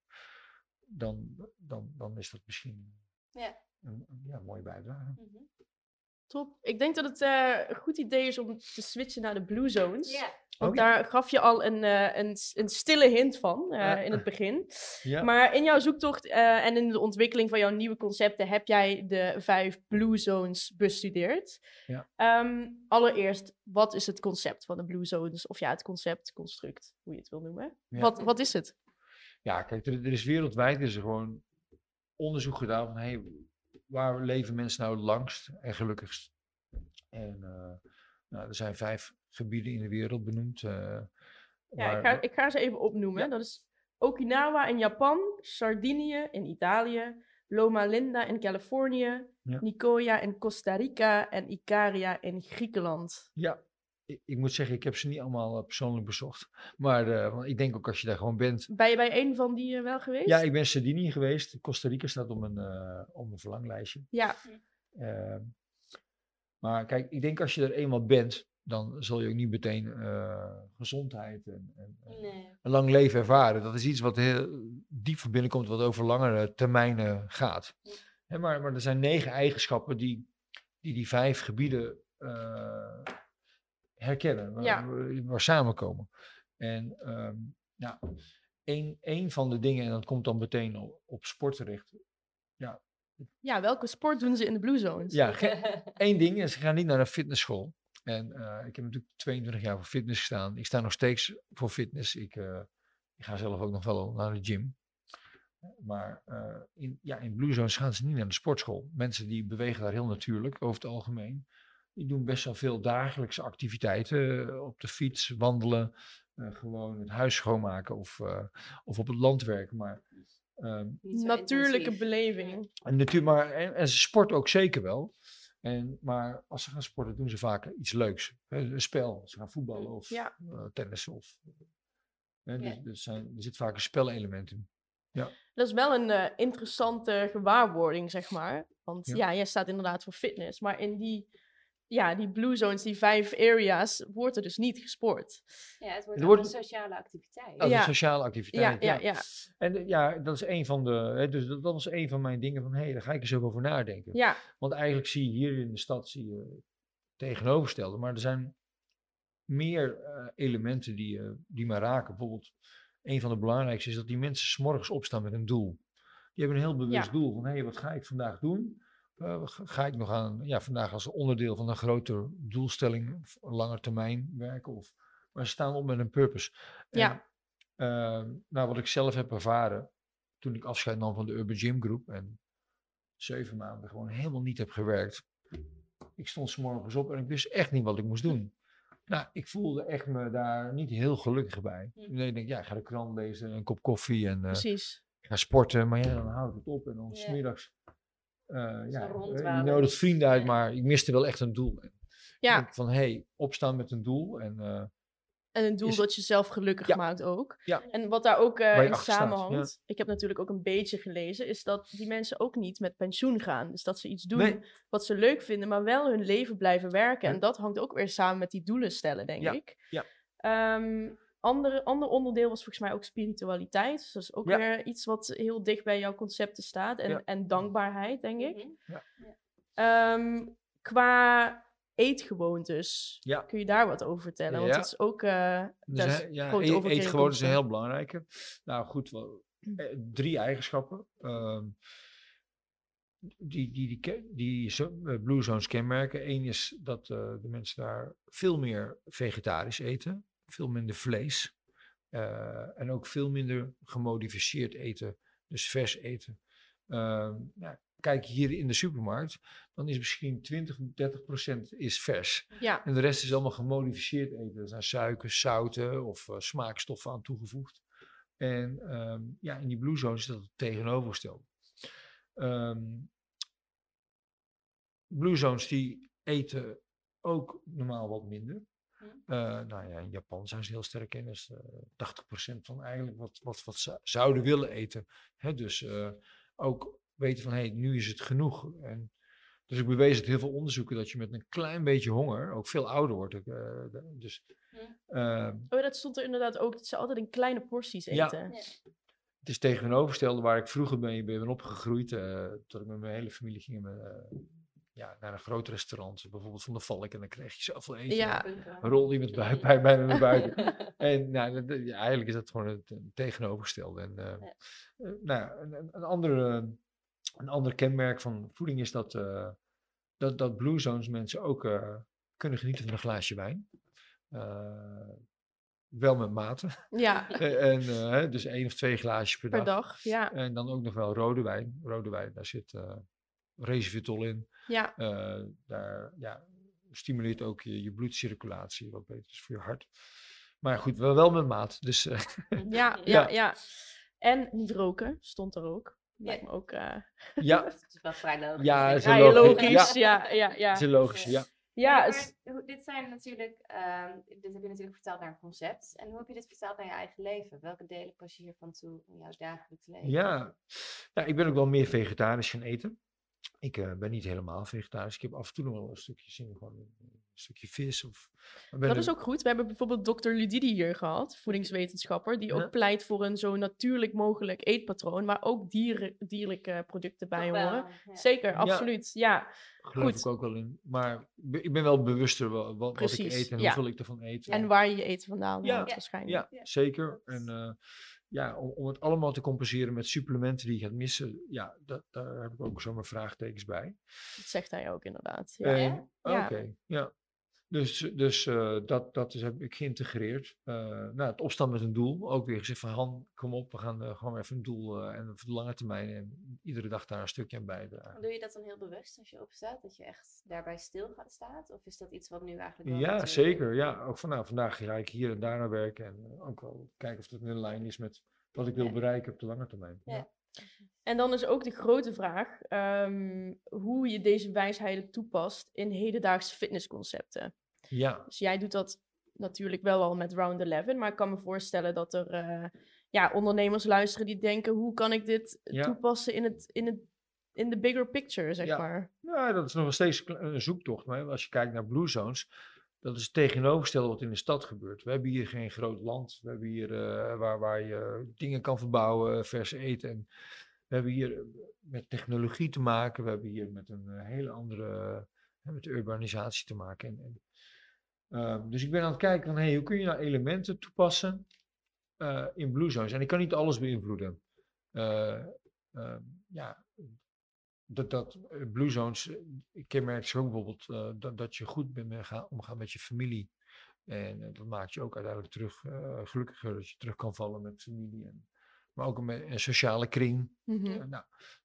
dan, dan, dan is dat misschien... Ja. Een, een ja, mooie bijdrage. Mm-hmm. Top. Ik denk dat het uh, een goed idee is om te switchen naar de Blue Zones. Ja. Want Oh, ja. daar gaf je al een, uh, een, een stille hint van uh, Ja. in het begin. Ja. Maar in jouw zoektocht uh, en in de ontwikkeling van jouw nieuwe concepten heb jij de vijf Blue Zones bestudeerd. Ja. Um, allereerst, wat is het concept van de Blue Zones? Of ja, het concept, construct, hoe je het wil noemen. Ja. Wat, wat is het? Ja, kijk, er, er is wereldwijd is er gewoon onderzoek gedaan van, hey, waar leven mensen nou het langst en gelukkigst? En uh, nou, er zijn vijf gebieden in de wereld benoemd. Uh, Ja, ik Maar- ga, ik ga ze even opnoemen. Ja. Dat is Okinawa in Japan, Sardinië in Italië, Loma Linda in Californië, Ja. Nicoya in Costa Rica en Ikaria in Griekenland. Ja, ik, ik moet zeggen, ik heb ze niet allemaal eh, persoonlijk bezocht. Maar eh, want ik denk ook als je daar gewoon bent. Ben je bij een van die eh, wel geweest? Ja, ik ben Sardinië geweest. Costa Rica staat op mijn, eh, op mijn verlanglijstje. Ja, Ehm, maar kijk, ik denk als je er eenmaal bent, dan zul je ook niet meteen eh, gezondheid en, en, en Nee. een lang leven ervaren. Dat is iets wat heel diep van binnen komt, wat over langere termijnen gaat. Ja. Hè, maar, maar er zijn negen eigenschappen die die, die vijf gebieden eh, herkennen, waar, Ja. waar- waar samenkomen. En ehm nou, één, één van de dingen, en dat komt dan meteen op, op sport terecht. ja, welke sport doen ze in de Blue Zones? Ja, ge- één ding is, ze gaan niet naar een fitnessschool. En eh, ik heb natuurlijk tweeëntwintig jaar voor fitness gestaan. Ik sta nog steeds voor fitness. Ik, eh, ik ga zelf ook nog wel naar de gym. Maar eh, in, ja, in Blue Zones gaan ze niet naar de sportschool. Mensen die bewegen daar heel natuurlijk, over het algemeen. Die doen best wel veel dagelijkse activiteiten. eh, op de fiets, wandelen, eh, gewoon het huis schoonmaken of, eh, of op het land werken. Maar, ehm, Niet zo Natuurlijke intensief. beleving. en, natuurlijk, maar en, en ze sporten ook zeker wel. En, maar als ze gaan sporten, doen ze vaak iets leuks. Hè, een spel. Ze gaan voetballen of Ja. eh, tennissen. Of, hè, Ja. dus, dus zijn, er zit vaak een spelelement in. Dat is wel een eh, interessante gewaarwording, zeg maar. Want Ja. ja. jij staat inderdaad voor fitness. Maar in die, ja, die Blue Zones, die vijf areas, wordt er dus niet gesport. Ja, het wordt Er ook wordt- een sociale activiteit. Als Ja. een sociale Ja, activiteit. ja, ja. En eh, ja, dat is een van de. Hè, dus dat, dat was een van mijn dingen van hé, hey, daar ga ik eens ook over nadenken. Ja, Want eigenlijk zie je hier in de stad zie je tegenovergestelde, maar er zijn meer eh, elementen die, eh, die me raken. Bijvoorbeeld, een van de belangrijkste is dat die mensen 's morgens opstaan met een doel. Die hebben een heel bewust Ja. doel van hé, hey, wat ga ik vandaag doen? Eh, ga- ga ik nog aan, ja, vandaag als onderdeel van een grotere doelstelling, of een lange termijn werken? Of, maar ze staan op met een purpose. En, Ja. ehm, nou, wat ik zelf heb ervaren, toen ik afscheid nam van de Urban Gym Group en zeven maanden gewoon helemaal niet heb gewerkt. Ik stond 's morgens op en ik wist echt niet wat ik moest doen. Nou, ik voelde echt me daar niet heel gelukkig bij. Hm. Nee, ik denk, ja, ik ga de krant lezen, een kop koffie en eh, precies. ik ga sporten. Maar ja, dan houdt het op en dan Ja. smiddags. eh ja, eh, je rondwalen. nodigt vrienden uit, Ja. maar ik miste wel echt een doel. En Ja, ik denk van, hé, hey, opstaan met een doel en eh, en een doel is- dat je zelf gelukkig Ja. maakt ook. Ja. En wat daar ook eh, Waar je in achter staat, samenhangt, ik heb natuurlijk ook een beetje gelezen, is dat die mensen ook niet met pensioen gaan. Dus dat ze iets doen Nee. wat ze leuk vinden, maar wel hun leven blijven werken. Ja. En dat hangt ook weer samen met die doelen stellen, denk Ja, ik. ja. Ehm, andere, ander onderdeel was volgens mij ook spiritualiteit. Dus dat is ook Ja. weer iets wat heel dicht bij jouw concepten staat. En, Ja. en dankbaarheid, denk ik. Mhm. Ehm, qua eetgewoontes, Ja. kun je daar wat over vertellen? Want Ja. dat is ook uh, Dus dat is hij- ja, grote eet, overkering eetgewoonten zijn constant. heel belangrijke. Nou goed, wel, eh, drie eigenschappen. ehm, die, die, die, ke- die zo- eh, Blue Zones kenmerken. Eén is dat eh, de mensen daar veel meer vegetarisch eten. Veel minder vlees. eh, en ook veel minder gemodificeerd eten. Dus vers eten. Ehm, nou, kijk hier in de supermarkt. Dan is misschien twintig, dertig procent is vers. Ja, En de rest is allemaal gemodificeerd eten. Er zijn suikers, zouten of eh, smaakstoffen aan toegevoegd. En ehm, ja, in die Blue Zone is dat het tegenovergestelde. Ehm Blue Zones die eten ook normaal wat minder. Hm. Eh, nou ja, in Japan zijn ze heel sterk in. Dus eh, tachtig procent van eigenlijk wat, wat, wat ze zouden willen eten. Hè, dus eh, ook weten van, hé, hey, nu is het genoeg. En dus ik bewees uit heel veel onderzoeken dat je met een klein beetje honger ook veel ouder wordt. Ik, eh, dus, Hm. eh, oh, dat stond er inderdaad ook, dat ze altijd in kleine porties Ja. eten. Ja. het is tegenovergestelde waar ik vroeger mee ben opgegroeid. eh tot ik met mijn hele familie ging eh, ja, naar een groot restaurant. Bijvoorbeeld van de Valk. En dan kreeg je zoveel eten. Ja. Dan rolde je met buikpijn bijna naar buiten. En nou, dat- dat- ja, eigenlijk is dat gewoon het, het tegenovergestelde. En, eh, Ja. eh, nou, een, een, een, andere, een ander kenmerk van voeding is dat, eh, dat, dat Blue Zones mensen ook eh, kunnen genieten van een glaasje wijn. Eh, wel met mate. Ja, Eh, en, eh, hè, dus één of twee glaasjes per, per dag. dag. Ja, En dan ook nog wel rode wijn. Rode wijn, daar zit eh resveratrol in. ja, Eh, daar ja, stimuleert ook je, je bloedcirculatie, wat beter is voor je hart. Maar goed, wel, wel met maat. Dus eh, Ja, ja, Ja. ja. En niet roken, stond er ook. Ja. Lijkt me ook eh, ja, Dat is wel vrij logisch. Ja, denk het is ik. vrij een logi- logisch. Ja, ja, ja. dat is logisch, ja. Ja, Maar het- hoe- dit zijn natuurlijk, ehm, dit heb je natuurlijk vertaald naar een concept. En hoe heb je dit vertaald naar je eigen leven? Welke delen pas je hiervan toe in jouw dagelijks leven? Ja. ja, ik ben ook wel meer vegetarisch gaan eten. Ik eh, ben niet helemaal vegetarisch. Ik heb af en toe nog wel een stukje zin in gewoon een, een stukje vis. Of, maar ben dat is er- ook goed. We hebben bijvoorbeeld dokter Ludidi hier gehad, voedingswetenschapper, die ook Ja. pleit voor een zo natuurlijk mogelijk eetpatroon, waar ook dieren, dierlijke producten bij Toch wel, horen. ja. Zeker, absoluut. Ja, geloof goed. ik ook wel in. Maar ik ben, ik ben wel bewuster wa- wat, wat ik Precies, eet en ja. hoeveel ik ervan eet. En waar je je eten vandaan Ja. haalt Ja. waarschijnlijk. Ja, Ja. zeker. En eh, ja, om, om het allemaal te compenseren met supplementen die je gaat missen, ja, dat, daar heb ik ook zo mijn vraagtekens bij. Dat zegt hij ook inderdaad. Ja. En- Ja. Oké, ja. Dus, dus eh, dat, dat is, heb ik geïntegreerd. Eh, nou, het opstaan met een doel. Ook weer gezegd van Han, kom op, we gaan eh, gewoon even een doel eh, en voor de lange termijn. En iedere dag daar een stukje aan bijdragen. Doe je dat dan heel bewust als je opstaat? Dat je echt daarbij stil gaat staan? Of is dat iets wat nu eigenlijk wel Ja, natuurlijk zeker. Ja, ook van, nou, vandaag ga ik hier en daar naar werken. En eh, ook wel kijken of het in lijn is met wat ik wil Ja. bereiken op de lange termijn. Ja. En dan is ook de grote vraag ehm, hoe je deze wijsheden toepast in hedendaagse fitnessconcepten. Ja, Dus jij doet dat natuurlijk wel al met Round elf, maar ik kan me voorstellen dat er eh, ja, ondernemers luisteren die denken, hoe kan ik dit Ja. toepassen in, het, in, het, in de bigger picture, zeg Ja. maar. nou, dat is nog wel steeds een een zoektocht. Maar als je kijkt naar Blue Zones, dat is het tegenovergestelde wat in de stad gebeurt. We hebben hier geen groot land. We hebben hier eh, waar, waar je dingen kan verbouwen, vers eten. En we hebben hier eh, met technologie te maken. We hebben hier met een eh, hele andere, eh, met de urbanisatie te maken. En, en, ehm, dus ik ben aan het kijken van, hey, hoe kun je nou elementen toepassen eh, in Blue Zones? En ik kan niet alles beïnvloeden. Eh, ehm, ja, dat, dat eh, Blue Zones, eh, ik kenmerk ze ook bijvoorbeeld eh, dat, dat je goed bent met gaan, omgaan met je familie. En eh, dat maakt je ook uiteindelijk terug eh, gelukkiger, dat je terug kan vallen met familie. En, maar ook een, een sociale kring. Mhm, Eh, nou,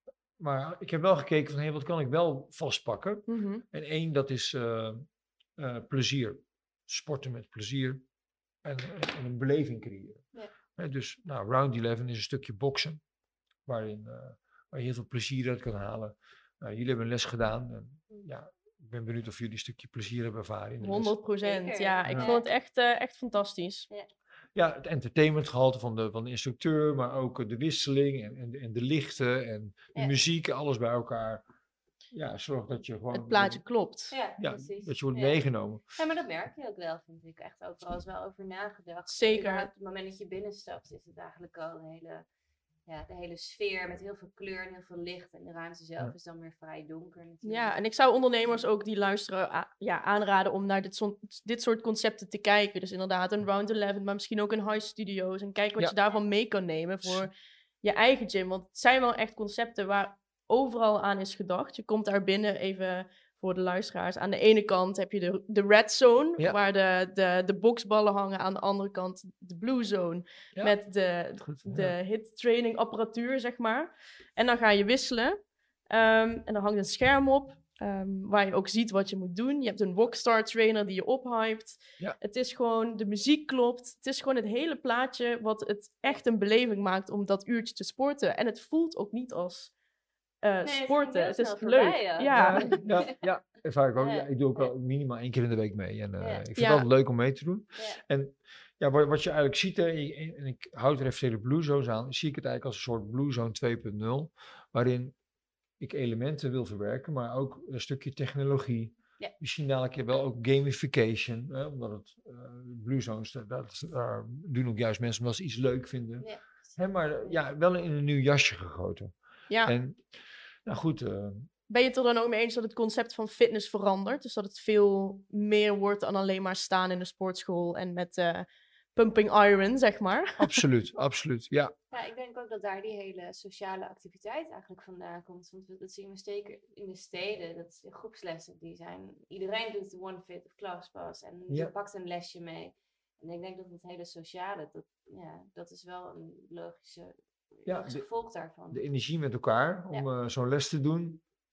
maar ik heb wel gekeken van, hé, wat kan ik wel vastpakken? mhm. En één, dat is eh, eh, plezier. Sporten met plezier en, en- en een beleving creëren. Ja. Hè, dus nou, Round elf is een stukje boksen, waarin eh, waar je heel veel plezier uit kan halen. Nou, jullie hebben een les gedaan. En, ja, ik ben benieuwd of jullie een stukje plezier hebben ervaren in de les. honderd procent. Zeker. Ja, ik Ja. vond het echt, eh, echt fantastisch. Ja, het entertainmentgehalte van de, van de instructeur, maar ook eh, de wisseling en, en, en de lichten en de Ja. muziek, alles bij elkaar. Ja, zorg dat je gewoon... Het plaatje klopt. Ja, Ja, precies. dat je wordt Ja. meegenomen. Ja, maar dat merk je ook wel, vind ik. Echt overal is wel over nagedacht. Zeker. Überhaupt Op het moment dat je binnenstapt, is het eigenlijk al een hele, ja, de hele sfeer met heel veel kleur en heel veel licht. En de ruimte zelf Ja. is dan weer vrij donker natuurlijk. Ja, en ik zou ondernemers ook die luisteren a- ja, aanraden om naar dit, soort dit soort concepten te kijken. Dus inderdaad een Round elf, maar misschien ook een High Studios. En kijk wat Ja. je daarvan mee kan nemen voor je eigen gym. Want het zijn wel echt concepten waar overal aan is gedacht. Je komt daar binnen, even voor de luisteraars. Aan de ene kant heb je de, de red zone, Ja. waar de, de, de boxballen hangen. Aan de andere kant de blue zone, Ja. met de, Goed, de ja. hit training apparatuur, zeg maar. En dan ga je wisselen. Ehm, en dan hangt een scherm op, ehm, waar je ook ziet wat je moet doen. Je hebt een rockstar trainer die je ophypt. Ja. Het is gewoon, de muziek klopt. Het is gewoon het hele plaatje wat het echt een beleving maakt om dat uurtje te sporten. En het voelt ook niet als eh, het ging sporten. heel Het is snel leuk. voorbij, ja. Ja. Ja, ja, ja, ervaar ik ook. Ja. Ja, ik doe ook wel minimaal één keer in de week mee. En eh, Ja. ik vind Ja. het altijd leuk om mee te doen. Ja. En ja, wat, wat je eigenlijk ziet, hè, en, en ik houd er even de Blue Zones aan, zie ik het eigenlijk als een soort Blue Zone twee punt nul, waarin ik elementen wil verwerken, maar ook een stukje technologie. Ja. Misschien dadelijk wel ook gamification, hè, omdat het eh, Blue Zones, dat, dat daar doen ook juist mensen omdat ze iets leuk vinden. Ja. Hè, maar eh, ja, wel in een nieuw jasje gegoten. Ja. En nou goed, eh, Ben je het er dan ook mee eens dat het concept van fitness verandert? Dus dat het veel meer wordt dan alleen maar staan in de sportschool en met eh, pumping iron, zeg maar. absoluut, absoluut, ja. Ja, ik denk ook dat daar die hele sociale activiteit eigenlijk vandaan komt. Want we- dat zien we zeker in de steden. Dat de groepslessen, die zijn... Iedereen doet de One Fit of ClassPass en Ja. je pakt een lesje mee. En ik denk dat het hele sociale, dat, ja, dat is wel een logische, Ja, logisch de- gevolg daarvan. De energie met elkaar om eh, zo'n les te doen.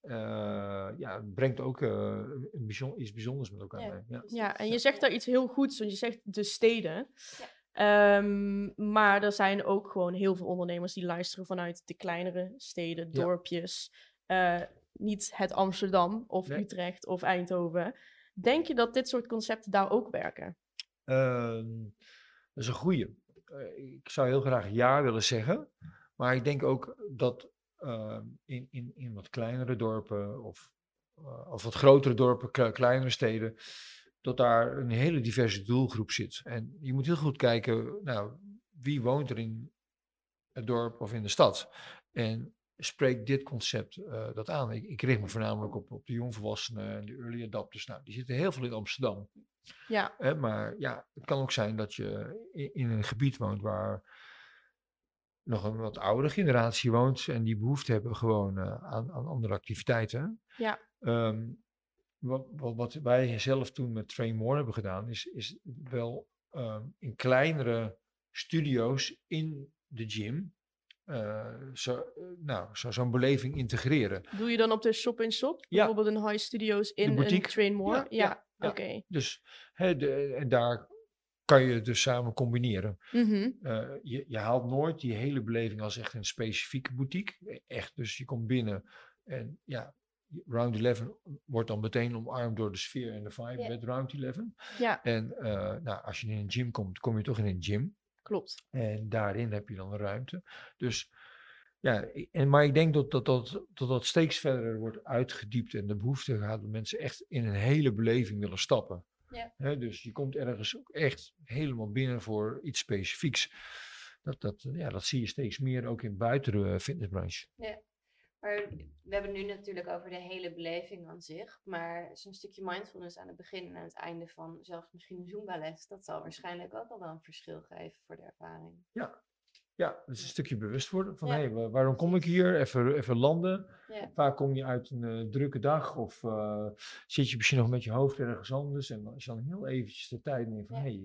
Uh, ja, het brengt ook uh, een bijzonder, iets bijzonders met elkaar Ja, mee. Ja. precies. Ja, en je zegt daar iets heel goeds, want je zegt de steden. Um, maar er zijn ook gewoon heel veel ondernemers die luisteren vanuit de kleinere steden, Ja. dorpjes. Uh, niet het Amsterdam of Nee. Utrecht of Eindhoven. Denk je dat dit soort concepten daar ook werken? Uh, dat is een goeie. Uh, ik zou heel graag ja willen zeggen. Maar ik denk ook dat uh, in, in, in wat kleinere dorpen of, uh, of wat grotere dorpen, k- kleinere steden, dat daar een hele diverse doelgroep zit. En je moet heel goed kijken, nou, wie woont er in het dorp of in de stad? En spreekt dit concept uh, dat aan? Ik, ik richt me voornamelijk op, op de jongvolwassenen en de early adopters. Nou, die zitten heel veel in Amsterdam. Ja. Eh, maar ja, het kan ook zijn dat je in, in een gebied woont waar nog een wat oudere generatie woont en die behoefte hebben gewoon uh, aan, aan andere activiteiten. Ja. Um, wat, wat, wat wij zelf toen met Train More hebben gedaan, is, is wel um, in kleinere studio's in de gym uh, zo, uh, nou, zo, zo'n beleving integreren. Doe je dan op de shop-in-shop? Ja. Bijvoorbeeld een high studios in een Train More? Ja, ja, ja. ja. oké. Okay. Dus he, de, en daar kan je het dus samen combineren. Mm-hmm. Uh, je, je haalt nooit die hele beleving als echt een specifieke boutique. Echt, dus je komt binnen en ja, Round elf wordt dan meteen omarmd door de sfeer en de vibe yeah. met Round elf. Ja. En uh, nou, als je in een gym komt, kom je toch in een gym. Klopt. En daarin heb je dan een ruimte. Dus ja, en, maar ik denk dat dat, dat, dat dat steeds verder wordt uitgediept en de behoefte gaat dat mensen echt in een hele beleving willen stappen. Ja. He, dus je komt ergens ook echt helemaal binnen voor iets specifieks. Dat, dat, ja, dat zie je steeds meer ook in buiten de fitnessbranche. Ja. Maar we hebben het nu natuurlijk over de hele beleving aan zich. Maar zo'n stukje mindfulness aan het begin en aan het einde van zelfs misschien een Zumba-les, dat zal waarschijnlijk ook al wel een verschil geven voor de ervaring. Ja, ja, dus een stukje bewust worden van ja. hé, hey, waarom kom ik hier? Even, even landen. Ja. Vaak kom je uit een uh, drukke dag of uh, zit je misschien nog met je hoofd ergens anders. En als je dan heel eventjes de tijd neemt van hé, ja. hey,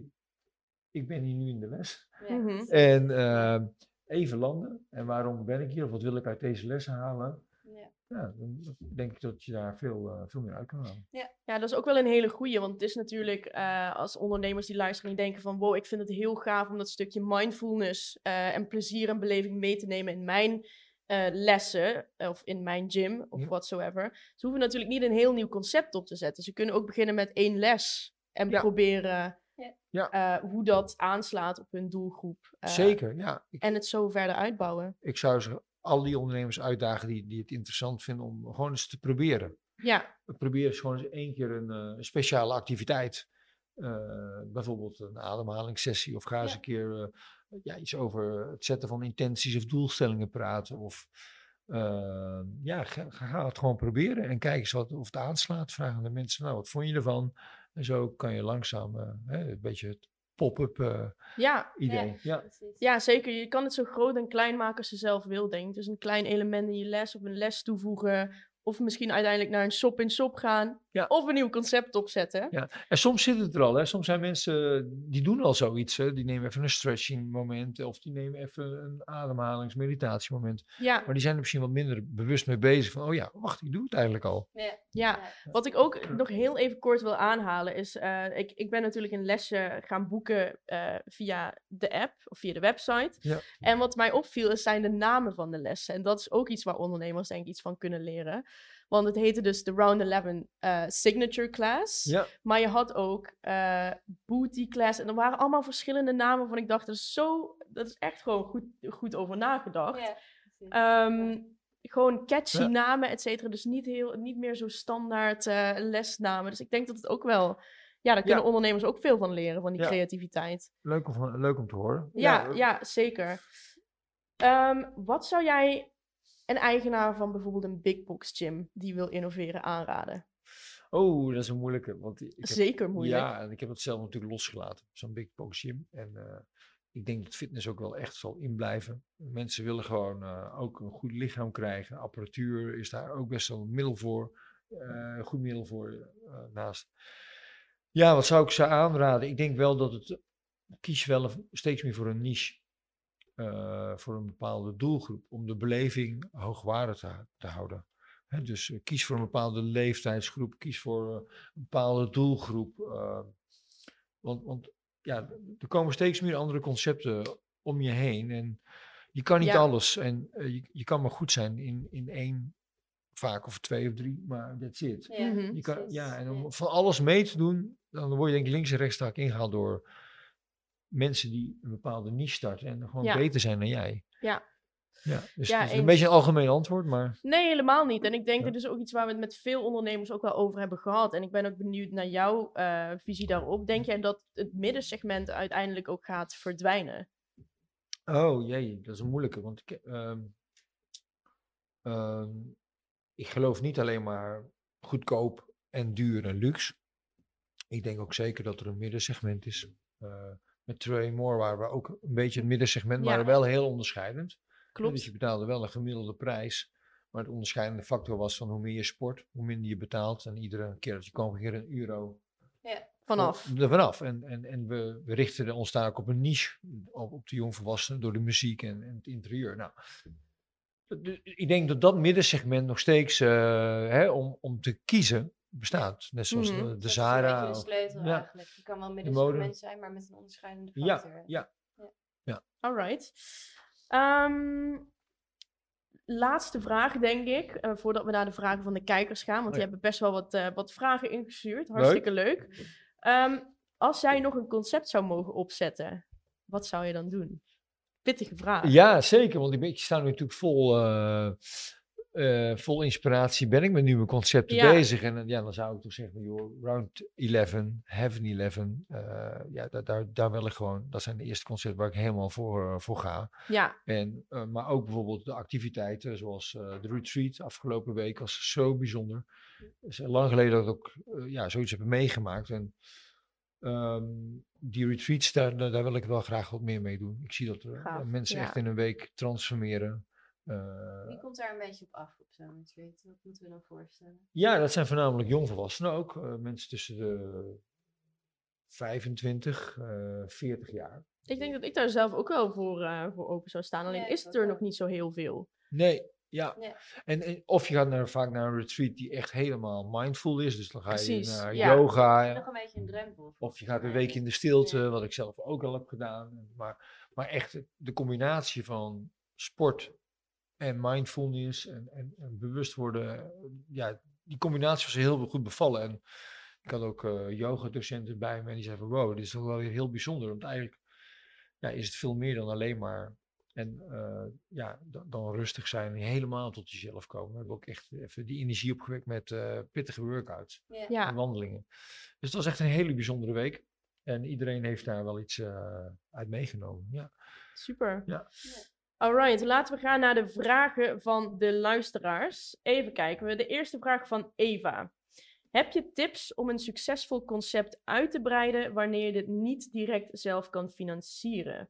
ik ben hier nu in de les. Ja. Mm-hmm. En uh, even landen. En waarom ben ik hier? Of wat wil ik uit deze les halen? Ja. Ja, dan denk ik dat je daar veel, uh, veel meer uit kan halen. Ja. ja, dat is ook wel een hele goeie. Want het is natuurlijk uh, als ondernemers die luisteren en die denken van wow, ik vind het heel gaaf om dat stukje mindfulness uh, en plezier en beleving mee te nemen in mijn uh, lessen of in mijn gym of ja. whatsoever. Ze hoeven natuurlijk niet een heel nieuw concept op te zetten. Ze kunnen ook beginnen met één les en ja. proberen ja. uh, hoe dat aanslaat op hun doelgroep. Uh, Zeker, ja. Ik, en het zo verder uitbouwen. Ik zou ze al die ondernemers uitdagen die, die het interessant vinden om gewoon eens te proberen. Ja. Probeer eens gewoon eens één keer een uh, speciale activiteit. Uh, bijvoorbeeld een ademhalingssessie of ga eens ja. een keer uh, ja, iets over het zetten van intenties of doelstellingen praten. Of uh, ja, ga, ga het gewoon proberen en kijk eens wat, of het aanslaat. Vragen de mensen, nou wat vond je ervan? En zo kan je langzaam uh, hè, een beetje het pop-up uh, ja, idee. Ja, ja. ja, zeker. Je kan het zo groot en klein maken als je zelf wil, denk ik. Dus een klein element in je les of een les toevoegen. Of misschien uiteindelijk naar een shop-in-shop gaan. Ja. Of een nieuw concept opzetten. Ja. En soms zit het er al. Hè. Soms zijn mensen, die doen al zoiets. Hè. Die nemen even een stretching moment. Of die nemen even een ademhalings-meditatiemoment. Ja. Maar die zijn er misschien wat minder bewust mee bezig. Van, oh ja, wacht, ik doe het eigenlijk al. Ja. Ja. ja. Wat ik ook nog heel even kort wil aanhalen is... Uh, ik, ik ben natuurlijk een lesje gaan boeken uh, via de app. Of via de website. Ja. En wat mij opviel is, zijn de namen van de lessen. En dat is ook iets waar ondernemers denk ik iets van kunnen leren. Want het heette dus de Round elf uh, Signature Class. Ja. Maar je had ook uh, Booty Class. En er waren allemaal verschillende namen waarvan ik dacht, dat is zo... Dat is echt gewoon goed, goed over nagedacht. Ja, um, ja. Gewoon catchy ja. namen, et cetera. Dus niet, heel, niet meer zo standaard uh, lesnamen. Dus ik denk dat het ook wel... Ja, daar kunnen ja. ondernemers ook veel van leren, van die ja. creativiteit. Leuk om, leuk om te horen. Ja, ja, ja zeker. Um, wat zou jij... een eigenaar van bijvoorbeeld een big box gym die wil innoveren aanraden? Oh, dat is een moeilijke. Want ik heb, Zeker moeilijk. Ja, en ik heb het zelf natuurlijk losgelaten, zo'n big box gym. En uh, ik denk dat fitness ook wel echt zal inblijven. Mensen willen gewoon uh, ook een goed lichaam krijgen. Apparatuur is daar ook best wel een middel voor. Uh, goed middel voor uh, naast. Ja, wat zou ik ze aanraden? Ik denk wel dat het, kies wel steeds meer voor een niche. Uh, voor een bepaalde doelgroep, om de beleving hoogwaardig te, te houden. Hè, dus uh, kies voor een bepaalde leeftijdsgroep, kies voor uh, een bepaalde doelgroep. Uh, want, want ja, er komen steeds meer andere concepten om je heen. En je kan niet Ja. alles. En uh, je, je kan maar goed zijn in, in één vaak of twee of drie, maar that's it. Ja, Mhm. Je kan, precies. ja, en om Ja. van alles mee te doen, dan word je denk ik links en rechts vaak ingehaald door mensen die een bepaalde niche starten en gewoon Ja. beter zijn dan jij. Ja. Ja, dus Ja, het is een eens. beetje een algemeen antwoord, maar... Nee, helemaal niet. En ik denk Ja. dat is ook iets waar we het met veel ondernemers ook wel over hebben gehad. En ik ben ook benieuwd naar jouw uh, visie daarop. Denk jij dat het middensegment uiteindelijk ook gaat verdwijnen? Oh jee, dat is een moeilijke, want ik, um, um, ik geloof niet alleen maar goedkoop en duur en luxe. Ik denk ook zeker dat er een middensegment is. Uh, met Train More waren we ook een beetje het middensegment, Ja. maar wel heel onderscheidend. Klopt. Dus je betaalde wel een gemiddelde prijs. Maar het onderscheidende factor was van hoe meer je sport, hoe minder je betaalt. En iedere keer dat je kwam, ging er een euro Ja. Vanaf. voor- er vanaf. En, en, en we, we richten ons daar ook op een niche, op, op de jongvolwassenen, door de muziek en, en het interieur. Nou, de- ik denk dat dat middensegment nog steeds, uh, hè, om, om te kiezen, bestaat. Net zoals Mhm. de, de Dat is Zara. een beetje de sleutel ja. eigenlijk. Je kan wel mode. middensegment zijn, maar met een onderscheidende factor. Ja, ja. Alright. Um, laatste vraag, denk ik. Uh, voordat we naar de vragen van de kijkers gaan. Want Oh die ja. hebben best wel wat, uh, wat vragen ingestuurd. Hartstikke leuk. leuk. Um, als jij nog een concept zou mogen opzetten, wat zou je dan doen? Pittige vraag. Ja, zeker. Want ik sta nu natuurlijk vol, uh, uh, vol inspiratie. Ben ik met nieuwe concepten Ja. bezig. En uh, ja, dan zou ik toch zeggen, joh, Round elf, Heaven elf. Uh, ja, daar, daar, daar wil ik gewoon, dat zijn de eerste concepten waar ik helemaal voor, uh, voor ga. Ja. En, uh, maar ook bijvoorbeeld de activiteiten, zoals uh, de retreat afgelopen week, was zo bijzonder. Het is lang geleden dat ik ook uh, ja, zoiets heb meegemaakt. En Um, die retreats, daar, daar wil ik wel graag wat meer mee doen. Ik zie dat er Gaaf, mensen ja. echt in een week transformeren. Uh, Wie komt daar een beetje op af op zo'n retreat? Wat moeten we dan voorstellen? Ja, dat zijn voornamelijk jongvolwassenen ook. Uh, mensen tussen de vijfentwintig, uh, veertig jaar. Ik denk dat ik daar zelf ook wel voor, uh, voor open zou staan. Alleen Ja, is het ook er wel. nog niet zo heel veel. Nee, ja. Ja. En, en of je gaat naar, vaak naar een retreat die echt helemaal mindful is. Dus dan ga je Precies, naar ja. yoga. Nog een beetje een drempel. Of je gaat een mij. week in de stilte, Ja. wat ik zelf ook al heb gedaan. Maar, maar echt de combinatie van sport en mindfulness en, en, en bewust worden. Ja, die combinatie was heel goed bevallen. En ik had ook uh, yoga-docenten bij me en die zeiden van wow, dit is toch wel weer heel bijzonder. Want eigenlijk ja, is het veel meer dan alleen maar en uh, ja, dan, dan rustig zijn en helemaal tot jezelf komen. We hebben ook echt even die energie opgewekt met uh, pittige workouts Ja. Ja. en wandelingen. Dus het was echt een hele bijzondere week. En iedereen heeft daar wel iets uh, uit meegenomen. Ja. Super. Ja. Alright, laten we gaan naar de vragen van de luisteraars. Even kijken we. De eerste vraag van Eva. Heb je tips om een succesvol concept uit te breiden wanneer je dit niet direct zelf kan financieren?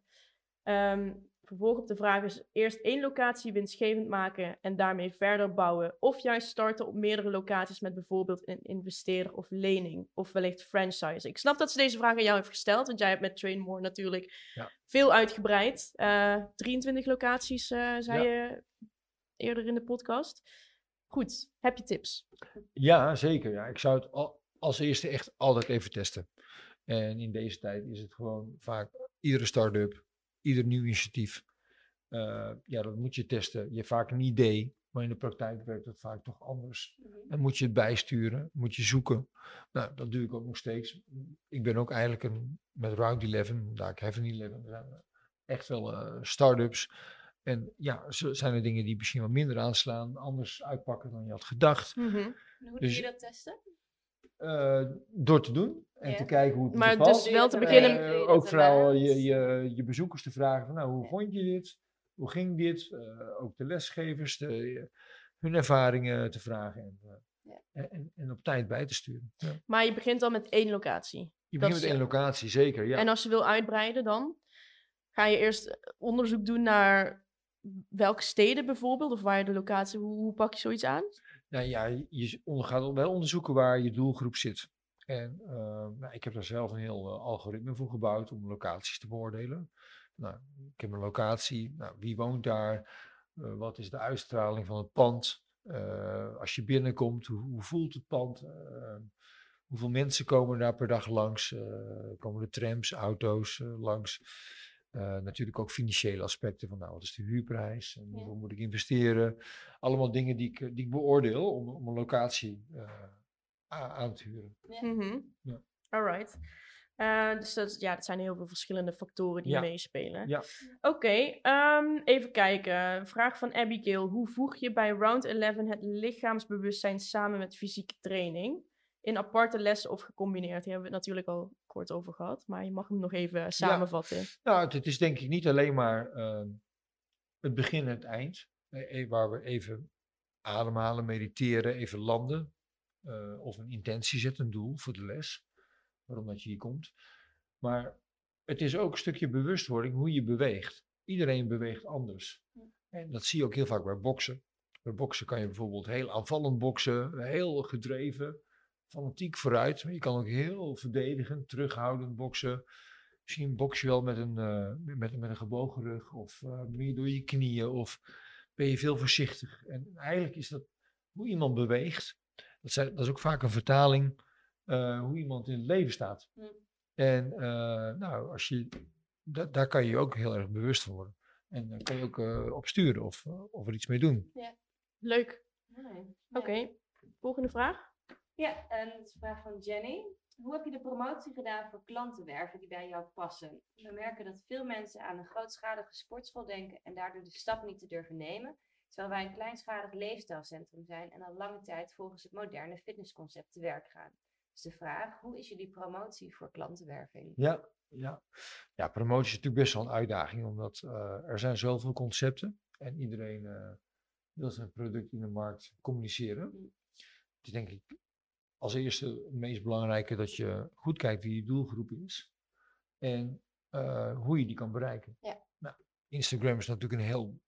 Um, vervolg op de vraag is eerst één locatie winstgevend maken en daarmee verder bouwen. Of juist starten op meerdere locaties met bijvoorbeeld een investeerder of lening. Of wellicht franchise. Ik snap dat ze deze vraag aan jou heeft gesteld, want jij hebt met Train More natuurlijk ja. veel uitgebreid. Uh, drieëntwintig locaties, uh, zei ja. je eerder in de podcast. Goed, heb je tips? Ja, zeker. Ja. Ik zou het al, als eerste echt altijd even testen. En in deze tijd is het gewoon vaak iedere start-up, ieder nieuw initiatief. Uh, ja, dat moet je testen. Je hebt vaak een idee, maar in de praktijk werkt het vaak toch anders. Mhm. En moet je het bijsturen, moet je zoeken. Nou, dat doe ik ook nog steeds. Ik ben ook eigenlijk een, met Round elf, daar ik Heaven elf, zijn echt wel uh, start-ups. En ja, zo zijn er dingen die misschien wat minder aanslaan, anders uitpakken dan je had gedacht. Mm-hmm. Hoe Dus- doe je dat testen? Uh, door te doen en Ja. te kijken hoe het Maar bevalt. dus wel te Uh, beginnen... Doe je dat ook ernaast? vooral je, je, je bezoekers te vragen van nou, hoe Ja. vond je dit? Hoe ging dit? Uh, ook de lesgevers, de, hun ervaringen te vragen en, uh, Ja. en, en, en op tijd bij te sturen. Ja. Maar je begint al met één locatie. Je Dat begint met is- één locatie, zeker. Ja. En als je wil uitbreiden dan? Ga je eerst onderzoek doen naar welke steden bijvoorbeeld? Of waar je de locatie... Hoe, hoe pak je zoiets aan? Nou ja, je gaat wel onderzoeken waar je doelgroep zit. En uh, nou, ik heb daar zelf een heel uh, algoritme voor gebouwd om locaties te beoordelen. Nou, ik heb een locatie, nou, wie woont daar? Uh, wat is de uitstraling van het pand? Uh, als je binnenkomt, hoe, hoe voelt het pand? Uh, hoeveel mensen komen daar per dag langs? Uh, komen de trams, auto's uh, langs? Uh, natuurlijk ook financiële aspecten van nou, wat is de huurprijs? En hoeveel ja. moet ik investeren? Allemaal dingen die ik, die ik beoordeel om, om een locatie uh, aan te huren. Ja. Mm-hmm. Ja. Alright. Uh, dus dat, ja, dat zijn heel veel verschillende factoren die ja. meespelen. Ja. Oké, okay, um, even kijken. Vraag van Abigail. Hoe voeg je bij Round elf het lichaamsbewustzijn samen met fysieke training? In aparte lessen of gecombineerd? Hier hebben we het natuurlijk al kort over gehad. Maar je mag hem nog even samenvatten. Ja. Nou, het is denk ik niet alleen maar uh, het begin en het eind. Eh, waar we even ademhalen, mediteren, even landen. Uh, of een intentie zetten, een doel voor de les. Waarom dat je hier komt. Maar het is ook een stukje bewustwording hoe je beweegt. Iedereen beweegt anders. En dat zie je ook heel vaak bij boksen. Bij boksen kan je bijvoorbeeld heel aanvallend boksen, heel gedreven, fanatiek vooruit. Maar je kan ook heel verdedigend, terughoudend boksen. Misschien boks je wel met een, uh, met, met een gebogen rug of uh, meer door je knieën of ben je veel voorzichtig. En eigenlijk is dat hoe iemand beweegt. Dat, zijn, dat is ook vaak een vertaling uh, hoe iemand in het leven staat. Mm. En uh, nou, als je, da, daar kan je je ook heel erg bewust van worden. En dan kan je ook uh, op sturen of, uh, of er iets mee doen. Ja. Leuk. Nee. Oké, okay. Volgende vraag. Ja, en dat is een vraag van Jenny. Hoe heb je de promotie gedaan voor klantenwerven die bij jou passen? We merken dat veel mensen aan een grootschalige sportschool denken en daardoor de stap niet te durven nemen. Terwijl wij een kleinschalig leefstijlcentrum zijn en al lange tijd volgens het moderne fitnessconcept te werk gaan. Dus de vraag, hoe is jullie promotie voor klantenwerving? Ja, ja. ja promotie is natuurlijk best wel een uitdaging, omdat uh, er zijn zoveel concepten en iedereen uh, wil zijn product in de markt communiceren. Mm. Het is denk ik als eerste het meest belangrijke dat je goed kijkt wie je doelgroep is en uh, hoe je die kan bereiken. Ja. Nou, Instagram is natuurlijk een heel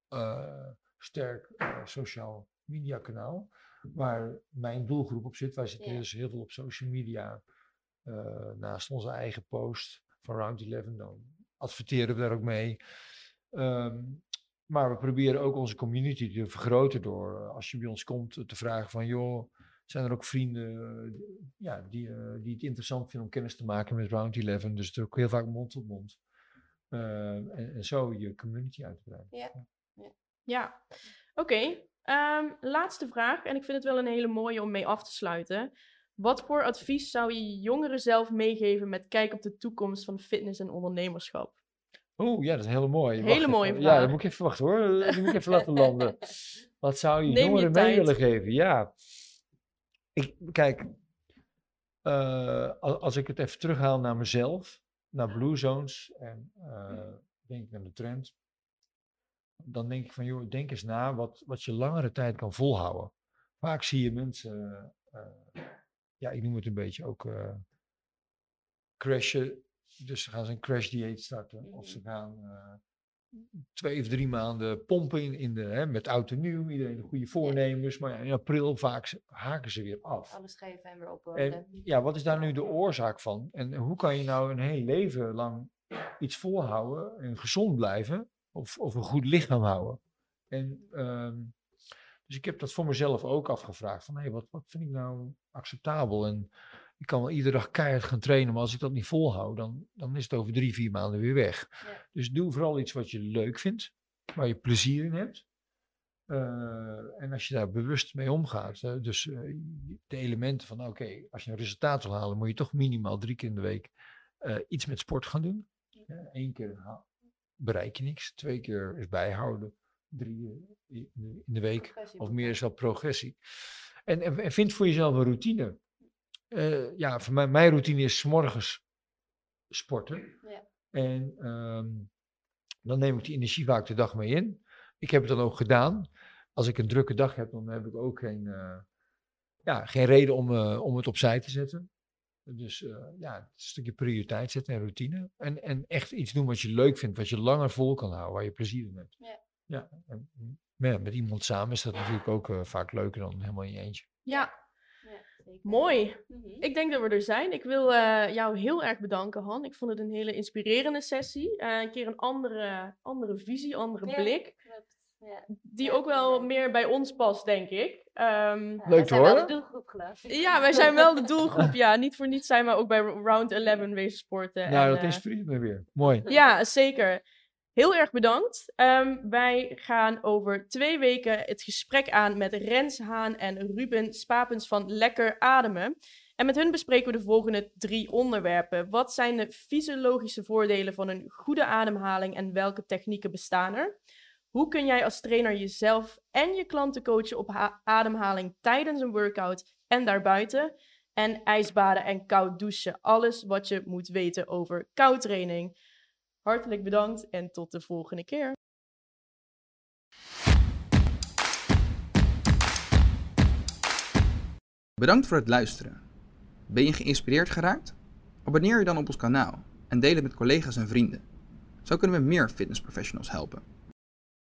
uh, sterk uh, sociaal media kanaal waar mijn doelgroep op zit. Wij zitten ja. dus heel veel op social media uh, naast onze eigen post van Round elf, dan adverteren we daar ook mee. Um, maar we proberen ook onze community te vergroten door uh, als je bij ons komt te vragen van joh, zijn er ook vrienden uh, ja, die, uh, die het interessant vinden om kennis te maken met Round elf. Dus het is ook heel vaak mond tot mond. Uh, en, en zo je community uit te breiden. Ja, ja. ja. oké. Okay. Um, laatste vraag. En ik vind het wel een hele mooie om mee af te sluiten. Wat voor advies zou je jongeren zelf meegeven met kijk op de toekomst van fitness en ondernemerschap? Oeh, ja, dat is heel mooi. Hele wacht mooie even. vraag. Ja, dan moet ik even wachten hoor. Die moet ik even laten landen. Wat zou je Neem jongeren je mee tijd. willen geven? Ja. Ik, kijk, uh, als ik het even terughaal naar mezelf, naar Blue Zones en uh, denk naar de trend, dan denk ik van, joh, denk eens na wat, wat je langere tijd kan volhouden. Vaak zie je mensen, uh, ja, ik noem het een beetje ook uh, crashen. Dus ze gaan ze een crash dieet starten mm-hmm. of ze gaan uh, twee of drie maanden pompen in, in de, hè, met oud en nieuw, iedereen de goede voornemens, maar ja, in april vaak haken ze weer af. Alles geven en weer opbouwen. En ja, wat is daar nu de oorzaak van? En hoe kan je nou een heel leven lang iets volhouden en gezond blijven of, of een goed lichaam houden? En um, dus ik heb dat voor mezelf ook afgevraagd van hé, hey, wat, wat vind ik nou acceptabel? En ik kan wel iedere dag keihard gaan trainen, maar als ik dat niet volhoud, dan, dan is het over drie, vier maanden weer weg. Ja. Dus doe vooral iets wat je leuk vindt, waar je plezier in hebt. Uh, en als je daar bewust mee omgaat, uh, dus uh, de elementen van oké, okay, als je een resultaat wil halen, moet je toch minimaal drie keer in de week uh, iets met sport gaan doen. Ja, Eén keer ha- bereik je niks, twee keer is bijhouden, drie in de, in de week of meer is wel progressie. En, en, en vind voor jezelf een routine. Uh, ja, voor mij, mijn routine is 's morgens sporten. Ja. En um, dan neem ik die energie vaak de dag mee in. Ik heb het dan ook gedaan. Als ik een drukke dag heb, dan heb ik ook geen, uh, ja, geen reden om, uh, om het opzij te zetten. Dus uh, ja, een stukje prioriteit zetten en routine. En, en echt iets doen wat je leuk vindt, wat je langer vol kan houden, waar je plezier in hebt. Ja. Ja, en, ja, met iemand samen is dat natuurlijk ook uh, vaak leuker dan helemaal in je eentje. Ja. Mooi. Mm-hmm. Ik denk dat we er zijn. Ik wil uh, jou heel erg bedanken, Han. Ik vond het een hele inspirerende sessie. Uh, een keer een andere, andere visie, andere ja, blik. Klopt. Ja. die Ja, ook wel inderdaad. meer bij ons past, denk ik. Ehm, Ja, Leuk wij te zijn wel horen. de doelgroep, geloof ik. ja, wij zijn wel de doelgroep. Ja, niet voor niets zijn we ook bij Round elf wezen sporten. Nou, en, dat eh, inspireert me weer. Mooi. Ja, zeker. Heel erg bedankt. Ehm, wij gaan over twee weken het gesprek aan met Rens Haan en Ruben Spapens van Lekker Ademen. En met hun bespreken we de volgende drie onderwerpen. Wat zijn de fysiologische voordelen van een goede ademhaling en welke technieken bestaan er? Hoe kun jij als trainer jezelf en je klanten coachen op ha- ademhaling tijdens een workout en daarbuiten? En ijsbaden en koud douchen. Alles wat je moet weten over koudtraining. Hartelijk bedankt en tot de volgende keer. Bedankt voor het luisteren. Ben je geïnspireerd geraakt? Abonneer je dan op ons kanaal en deel het met collega's en vrienden. Zo kunnen we meer fitnessprofessionals helpen.